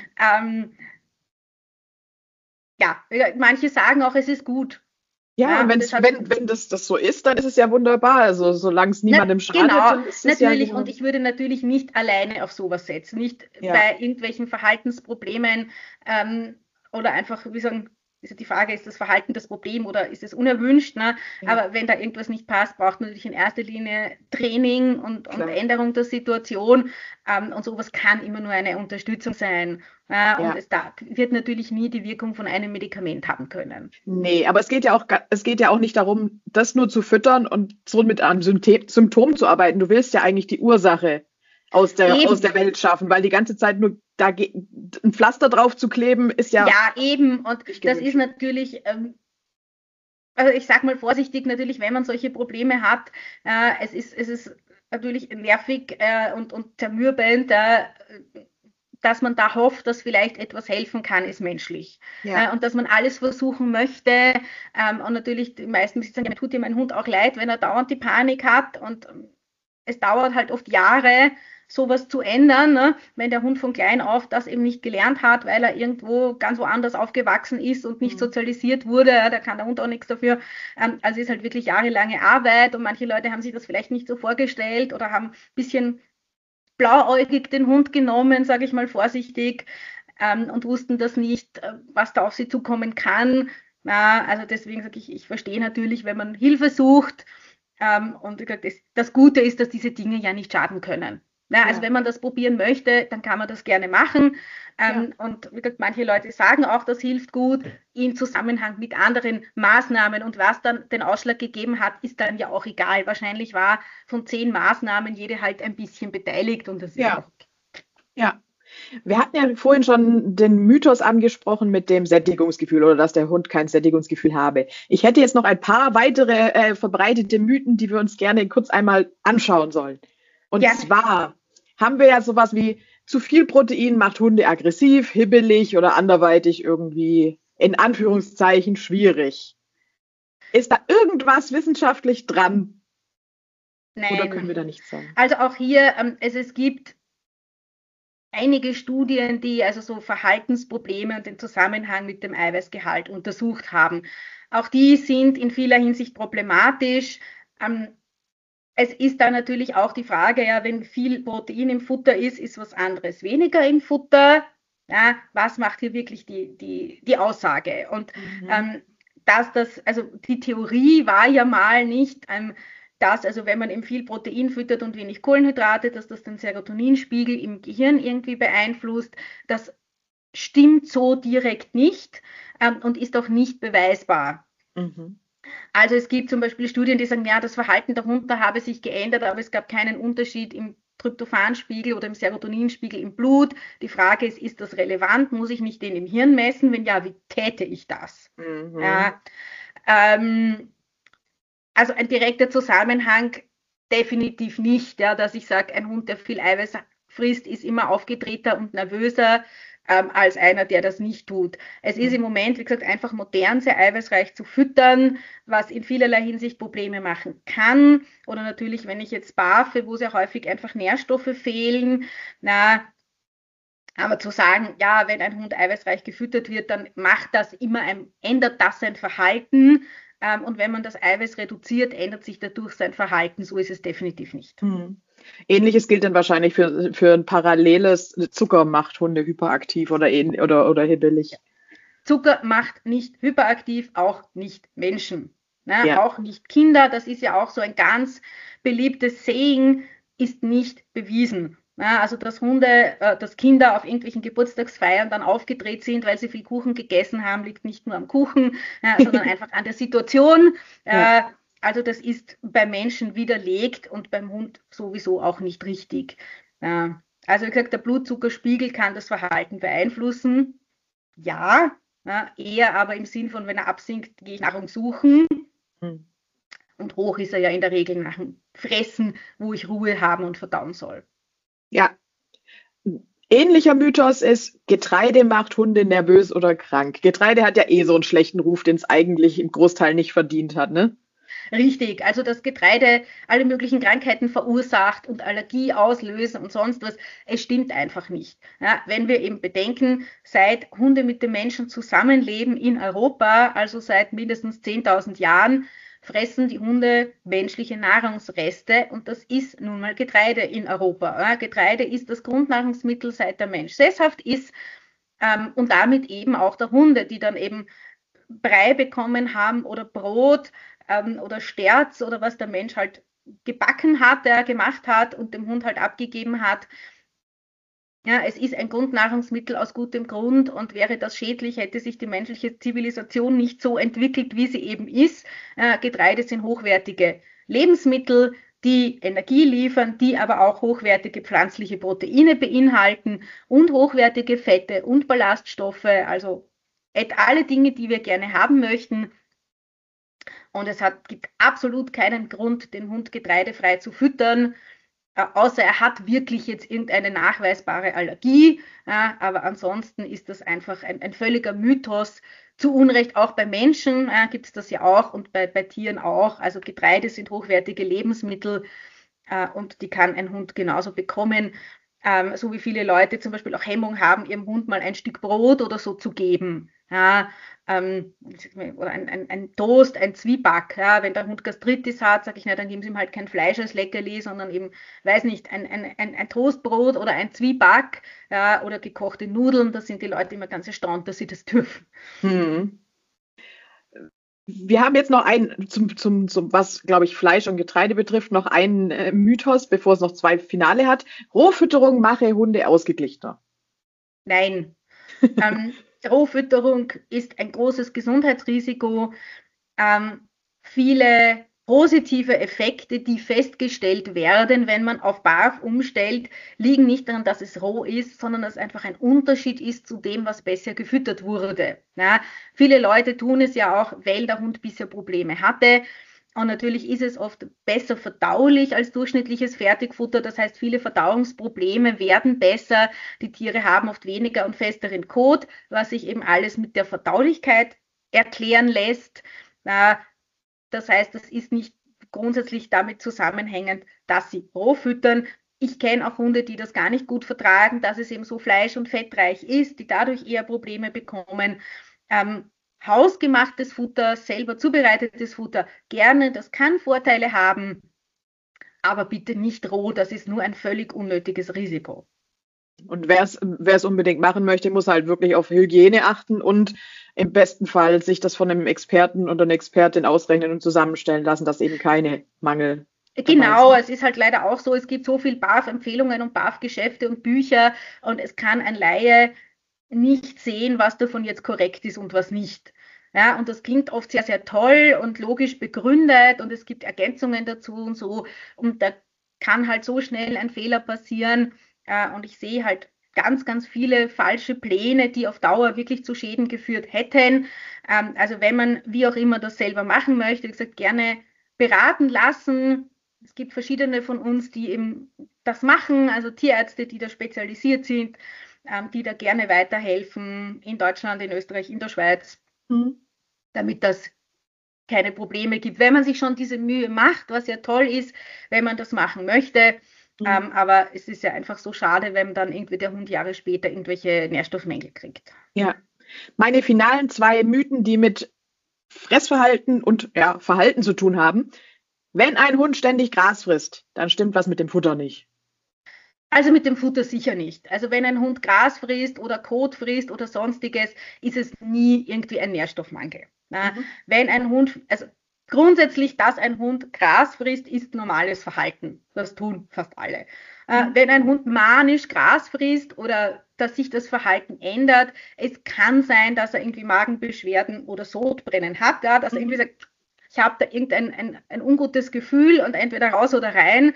D: Manche sagen auch, es ist gut.
C: Ja, und wenn das so ist, dann ist es ja wunderbar. Also solange es niemandem schadet,
D: genau,
C: dann ist es
D: natürlich.
C: ja
D: Und ich würde natürlich nicht alleine auf sowas setzen, nicht bei irgendwelchen Verhaltensproblemen oder einfach, ist die Frage, ist das Verhalten das Problem oder ist es unerwünscht? Ne? Ja. Aber wenn da irgendwas nicht passt, braucht man natürlich in erster Linie Training und Änderung der Situation. Und sowas kann immer nur eine Unterstützung sein. Und es wird natürlich nie die Wirkung von einem Medikament haben können.
C: Nee, aber es geht ja auch nicht darum, das nur zu füttern und so mit einem Symptom zu arbeiten. Du willst ja eigentlich die Ursache aus der Welt schaffen, weil die ganze Zeit nur da ein Pflaster drauf zu kleben, ist ja...
D: Ja, eben. Und das ist natürlich... Also ich sage mal vorsichtig, natürlich, wenn man solche Probleme hat, es ist natürlich nervig und zermürbend, dass man da hofft, dass vielleicht etwas helfen kann, ist menschlich. Ja. Und dass man alles versuchen möchte. Und natürlich, die meisten sagen, mir tut ja mein Hund auch leid, wenn er dauernd die Panik hat. Und es dauert halt oft Jahre, sowas zu ändern, ne? Wenn der Hund von klein auf das eben nicht gelernt hat, weil er irgendwo ganz woanders aufgewachsen ist und nicht sozialisiert wurde, da kann der Hund auch nichts dafür. Also es ist halt wirklich jahrelange Arbeit und manche Leute haben sich das vielleicht nicht so vorgestellt oder haben ein bisschen blauäugig den Hund genommen, sage ich mal vorsichtig, und wussten das nicht, was da auf sie zukommen kann. Also deswegen sage ich verstehe natürlich, wenn man Hilfe sucht. Und das Gute ist, dass diese Dinge ja nicht schaden können. Also wenn man das probieren möchte, dann kann man das gerne machen. Und wie gesagt, manche Leute sagen auch, das hilft gut in Zusammenhang mit anderen Maßnahmen. Und was dann den Ausschlag gegeben hat, ist dann ja auch egal. Wahrscheinlich war von 10 Maßnahmen jede halt ein bisschen beteiligt und das ist auch.
C: Ja. Wir hatten ja vorhin schon den Mythos angesprochen mit dem Sättigungsgefühl oder dass der Hund kein Sättigungsgefühl habe. Ich hätte jetzt noch ein paar weitere verbreitete Mythen, die wir uns gerne kurz einmal anschauen sollen. Und zwar haben wir ja sowas wie zu viel Protein macht Hunde aggressiv, hibbelig oder anderweitig irgendwie in Anführungszeichen schwierig. Ist da irgendwas wissenschaftlich dran?
D: Nein.
C: Oder können wir da nichts sagen?
D: Also auch hier, es gibt einige Studien, die also so Verhaltensprobleme und den Zusammenhang mit dem Eiweißgehalt untersucht haben. Auch die sind in vieler Hinsicht problematisch. Es ist da natürlich auch die Frage, ja, wenn viel Protein im Futter ist was anderes weniger im Futter. Ja, was macht hier wirklich die Aussage? Und also die Theorie war ja mal nicht, dass, also wenn man eben viel Protein füttert und wenig Kohlenhydrate, dass das den Serotoninspiegel im Gehirn irgendwie beeinflusst. Das stimmt so direkt nicht und ist auch nicht beweisbar. Mhm. Also es gibt zum Beispiel Studien, die sagen, ja, das Verhalten der Hunde habe sich geändert, aber es gab keinen Unterschied im Tryptophanspiegel oder im Serotoninspiegel im Blut. Die Frage ist das relevant? Muss ich nicht den im Hirn messen? Wenn ja, wie täte ich das? Mhm. Ja, also ein direkter Zusammenhang definitiv nicht, ja, dass ich sage, ein Hund, der viel Eiweiß frisst, ist immer aufgedrehter und nervöser als einer, der das nicht tut. Es ist im Moment, wie gesagt, einfach modern, sehr eiweißreich zu füttern, was in vielerlei Hinsicht Probleme machen kann. Oder natürlich, wenn ich jetzt barfe, wo sehr häufig einfach Nährstoffe fehlen, aber zu sagen, ja, wenn ein Hund eiweißreich gefüttert wird, dann ändert das sein Verhalten. Und wenn man das Eiweiß reduziert, ändert sich dadurch sein Verhalten. So ist es definitiv nicht.
C: Ähnliches gilt dann wahrscheinlich für ein paralleles Zucker macht Hunde hyperaktiv oder hibbelig.
D: Zucker macht nicht hyperaktiv, auch nicht Menschen. Ja. Auch nicht Kinder. Das ist ja auch so ein ganz beliebtes Saying, ist nicht bewiesen. Ja, also dass Kinder auf irgendwelchen Geburtstagsfeiern dann aufgedreht sind, weil sie viel Kuchen gegessen haben, liegt nicht nur am Kuchen, sondern einfach an der Situation. Ja. Also das ist bei Menschen widerlegt und beim Hund sowieso auch nicht richtig. Also wie gesagt, der Blutzuckerspiegel kann das Verhalten beeinflussen. Ja, eher aber im Sinn von, wenn er absinkt, gehe ich Nahrung suchen. Und hoch ist er ja in der Regel nach dem Fressen, wo ich Ruhe haben und verdauen soll.
C: Ja, ähnlicher Mythos ist, Getreide macht Hunde nervös oder krank. Getreide hat ja so einen schlechten Ruf, den es eigentlich im Großteil nicht verdient hat, ne?
D: Richtig, also dass Getreide alle möglichen Krankheiten verursacht und Allergie auslösen und sonst was, es stimmt einfach nicht. Ja, wenn wir eben bedenken, seit Hunde mit den Menschen zusammenleben in Europa, also seit mindestens 10.000 Jahren, fressen die Hunde menschliche Nahrungsreste und das ist nun mal Getreide in Europa. Ja, Getreide ist das Grundnahrungsmittel, seit der Mensch sesshaft ist und damit eben auch der Hunde, die dann eben Brei bekommen haben oder Brot oder Sterz oder was der Mensch halt gebacken hat, gemacht hat und dem Hund halt abgegeben hat. Ja, es ist ein Grundnahrungsmittel aus gutem Grund und wäre das schädlich, hätte sich die menschliche Zivilisation nicht so entwickelt, wie sie eben ist. Getreide sind hochwertige Lebensmittel, die Energie liefern, die aber auch hochwertige pflanzliche Proteine beinhalten und hochwertige Fette und Ballaststoffe, also alle Dinge, die wir gerne haben möchten. Und es gibt absolut keinen Grund, den Hund getreidefrei zu füttern, außer er hat wirklich jetzt irgendeine nachweisbare Allergie. Aber ansonsten ist das einfach ein völliger Mythos. Zu Unrecht auch bei Menschen gibt es das ja auch und bei Tieren auch. Also Getreide sind hochwertige Lebensmittel und die kann ein Hund genauso bekommen. So wie viele Leute zum Beispiel auch Hemmung haben, ihrem Hund mal ein Stück Brot oder so zu geben. Ja, oder ein Toast, ein Zwieback. Ja, wenn der Hund Gastritis hat, sage ich, na, dann geben Sie ihm halt kein Fleisch als Leckerli, sondern eben, weiß nicht, ein Toastbrot oder ein Zwieback oder gekochte Nudeln. Da sind die Leute immer ganz erstaunt, dass sie das dürfen.
C: Wir haben jetzt noch zum was, glaube ich, Fleisch und Getreide betrifft, noch einen Mythos, bevor es noch 2 Finale hat. Rohfütterung mache Hunde ausgeglichener.
D: Nein. Rohfütterung ist ein großes Gesundheitsrisiko. Viele positive Effekte, die festgestellt werden, wenn man auf BAF umstellt, liegen nicht daran, dass es roh ist, sondern dass es einfach ein Unterschied ist zu dem, was besser gefüttert wurde. Ja, viele Leute tun es ja auch, weil der Hund bisher Probleme hatte. Und natürlich ist es oft besser verdaulich als durchschnittliches Fertigfutter. Das heißt, viele Verdauungsprobleme werden besser. Die Tiere haben oft weniger und festeren Kot, was sich eben alles mit der Verdaulichkeit erklären lässt. Das heißt, das ist nicht grundsätzlich damit zusammenhängend, dass sie roh füttern. Ich kenne auch Hunde, die das gar nicht gut vertragen, dass es eben so fleisch- und fettreich ist, die dadurch eher Probleme bekommen. Hausgemachtes Futter, selber zubereitetes Futter, gerne, das kann Vorteile haben, aber bitte nicht roh, das ist nur ein völlig unnötiges Risiko.
C: Und wer es unbedingt machen möchte, muss halt wirklich auf Hygiene achten und im besten Fall sich das von einem Experten oder einer Expertin ausrechnen und zusammenstellen lassen, dass eben keine Mangel.
D: Genau, es ist halt leider auch so, es gibt so viel BAF-Empfehlungen und BAF-Geschäfte und Bücher und es kann ein Laie nicht sehen, was davon jetzt korrekt ist und was nicht. Ja, und das klingt oft sehr, sehr toll und logisch begründet und es gibt Ergänzungen dazu und so. Und da kann halt so schnell ein Fehler passieren. Und ich sehe halt ganz, ganz viele falsche Pläne, die auf Dauer wirklich zu Schäden geführt hätten. Also wenn man wie auch immer das selber machen möchte, wie gesagt, gerne beraten lassen. Es gibt verschiedene von uns, die eben das machen, also Tierärzte, die da spezialisiert sind, die da gerne weiterhelfen in Deutschland, in Österreich, in der Schweiz, damit das keine Probleme gibt. Wenn man sich schon diese Mühe macht, was ja toll ist, wenn man das machen möchte, aber es ist ja einfach so schade, wenn dann irgendwie der Hund Jahre später irgendwelche Nährstoffmängel kriegt.
C: Ja, meine finalen 2 Mythen, die mit Fressverhalten und Verhalten zu tun haben. Wenn ein Hund ständig Gras frisst, dann stimmt was mit dem Futter nicht.
D: Also mit dem Futter sicher nicht. Also wenn ein Hund Gras frisst oder Kot frisst oder sonstiges, ist es nie irgendwie ein Nährstoffmangel. Wenn ein Hund, also grundsätzlich, dass ein Hund Gras frisst, ist normales Verhalten. Das tun fast alle. Wenn ein Hund manisch Gras frisst oder dass sich das Verhalten ändert, es kann sein, dass er irgendwie Magenbeschwerden oder Sodbrennen hat, dass er irgendwie sagt, ich habe da irgendein ein ungutes Gefühl und entweder raus oder rein.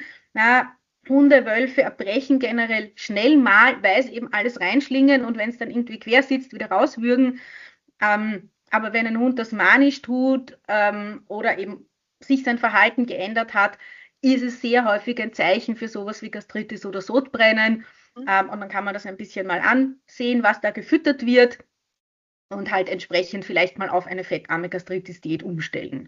D: Hunde, Wölfe erbrechen generell schnell mal, weil sie eben alles reinschlingen und wenn es dann irgendwie quer sitzt, wieder rauswürgen. Aber wenn ein Hund das manisch tut oder eben sich sein Verhalten geändert hat, ist es sehr häufig ein Zeichen für sowas wie Gastritis oder Sodbrennen. Und dann kann man das ein bisschen mal ansehen, was da gefüttert wird und halt entsprechend vielleicht mal auf eine fettarme Gastritis-Diät umstellen.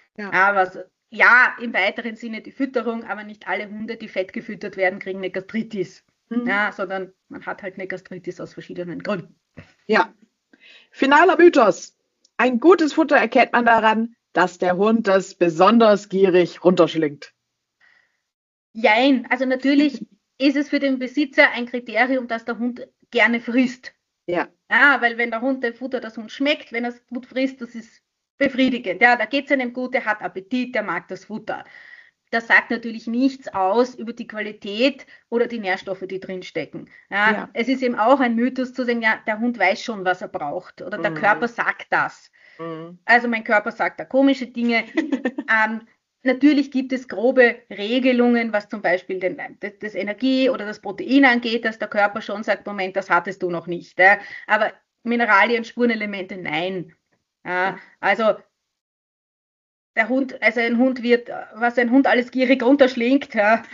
D: Ja, im weiteren Sinne die Fütterung, aber nicht alle Hunde, die fett gefüttert werden, kriegen eine Gastritis, sondern man hat halt eine Gastritis aus verschiedenen Gründen. Ja.
C: Finaler Mythos. Ein gutes Futter erkennt man daran, dass der Hund das besonders gierig runterschlingt.
D: Jein, also natürlich ist es für den Besitzer ein Kriterium, dass der Hund gerne frisst. Ja, weil wenn der Hund dem Futter das Hund schmeckt, wenn er es gut frisst, das ist befriedigend. Ja, da geht es einem gut, der hat Appetit, der mag das Futter. Das sagt natürlich nichts aus über die Qualität oder die Nährstoffe, die drinstecken. Es ist eben auch ein Mythos zu sagen, ja, der Hund weiß schon, was er braucht oder der Körper sagt das. Also mein Körper sagt da komische Dinge. Natürlich gibt es grobe Regelungen, was zum Beispiel das Energie oder das Protein angeht, dass der Körper schon sagt, Moment, das hattest du noch nicht. Aber Mineralien, Spurenelemente, nein. Also ein Hund wird, was ein Hund alles gierig runterschlingt,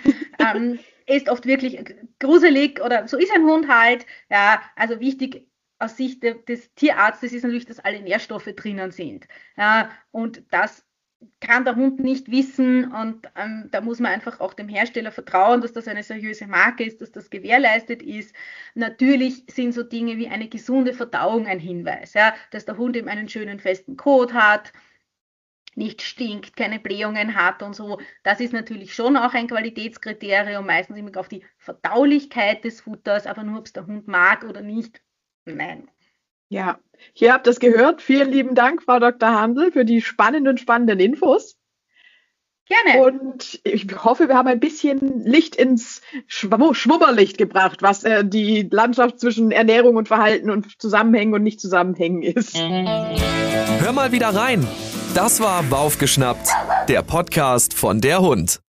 D: ist oft wirklich gruselig oder so ist ein Hund halt. Also wichtig aus Sicht des Tierarztes ist natürlich, dass alle Nährstoffe drinnen sind. Und das kann der Hund nicht wissen und da muss man einfach auch dem Hersteller vertrauen, dass das eine seriöse Marke ist, dass das gewährleistet ist. Natürlich sind so Dinge wie eine gesunde Verdauung ein Hinweis, dass der Hund eben einen schönen festen Kot hat, nicht stinkt, keine Blähungen hat und so. Das ist natürlich schon auch ein Qualitätskriterium, meistens immer auf die Verdaulichkeit des Futters, aber nur, ob es der Hund mag oder nicht, nein.
C: Ja, hier habt ihr es gehört. Vielen lieben Dank, Frau Dr. Handl, für die spannenden Infos.
D: Gerne.
C: Und ich hoffe, wir haben ein bisschen Licht ins Schwummerlicht gebracht, was die Landschaft zwischen Ernährung und Verhalten und Zusammenhängen und Nicht-Zusammenhängen ist.
B: Hör mal wieder rein. Das war Baufgeschnappt, Der Podcast von der Hund.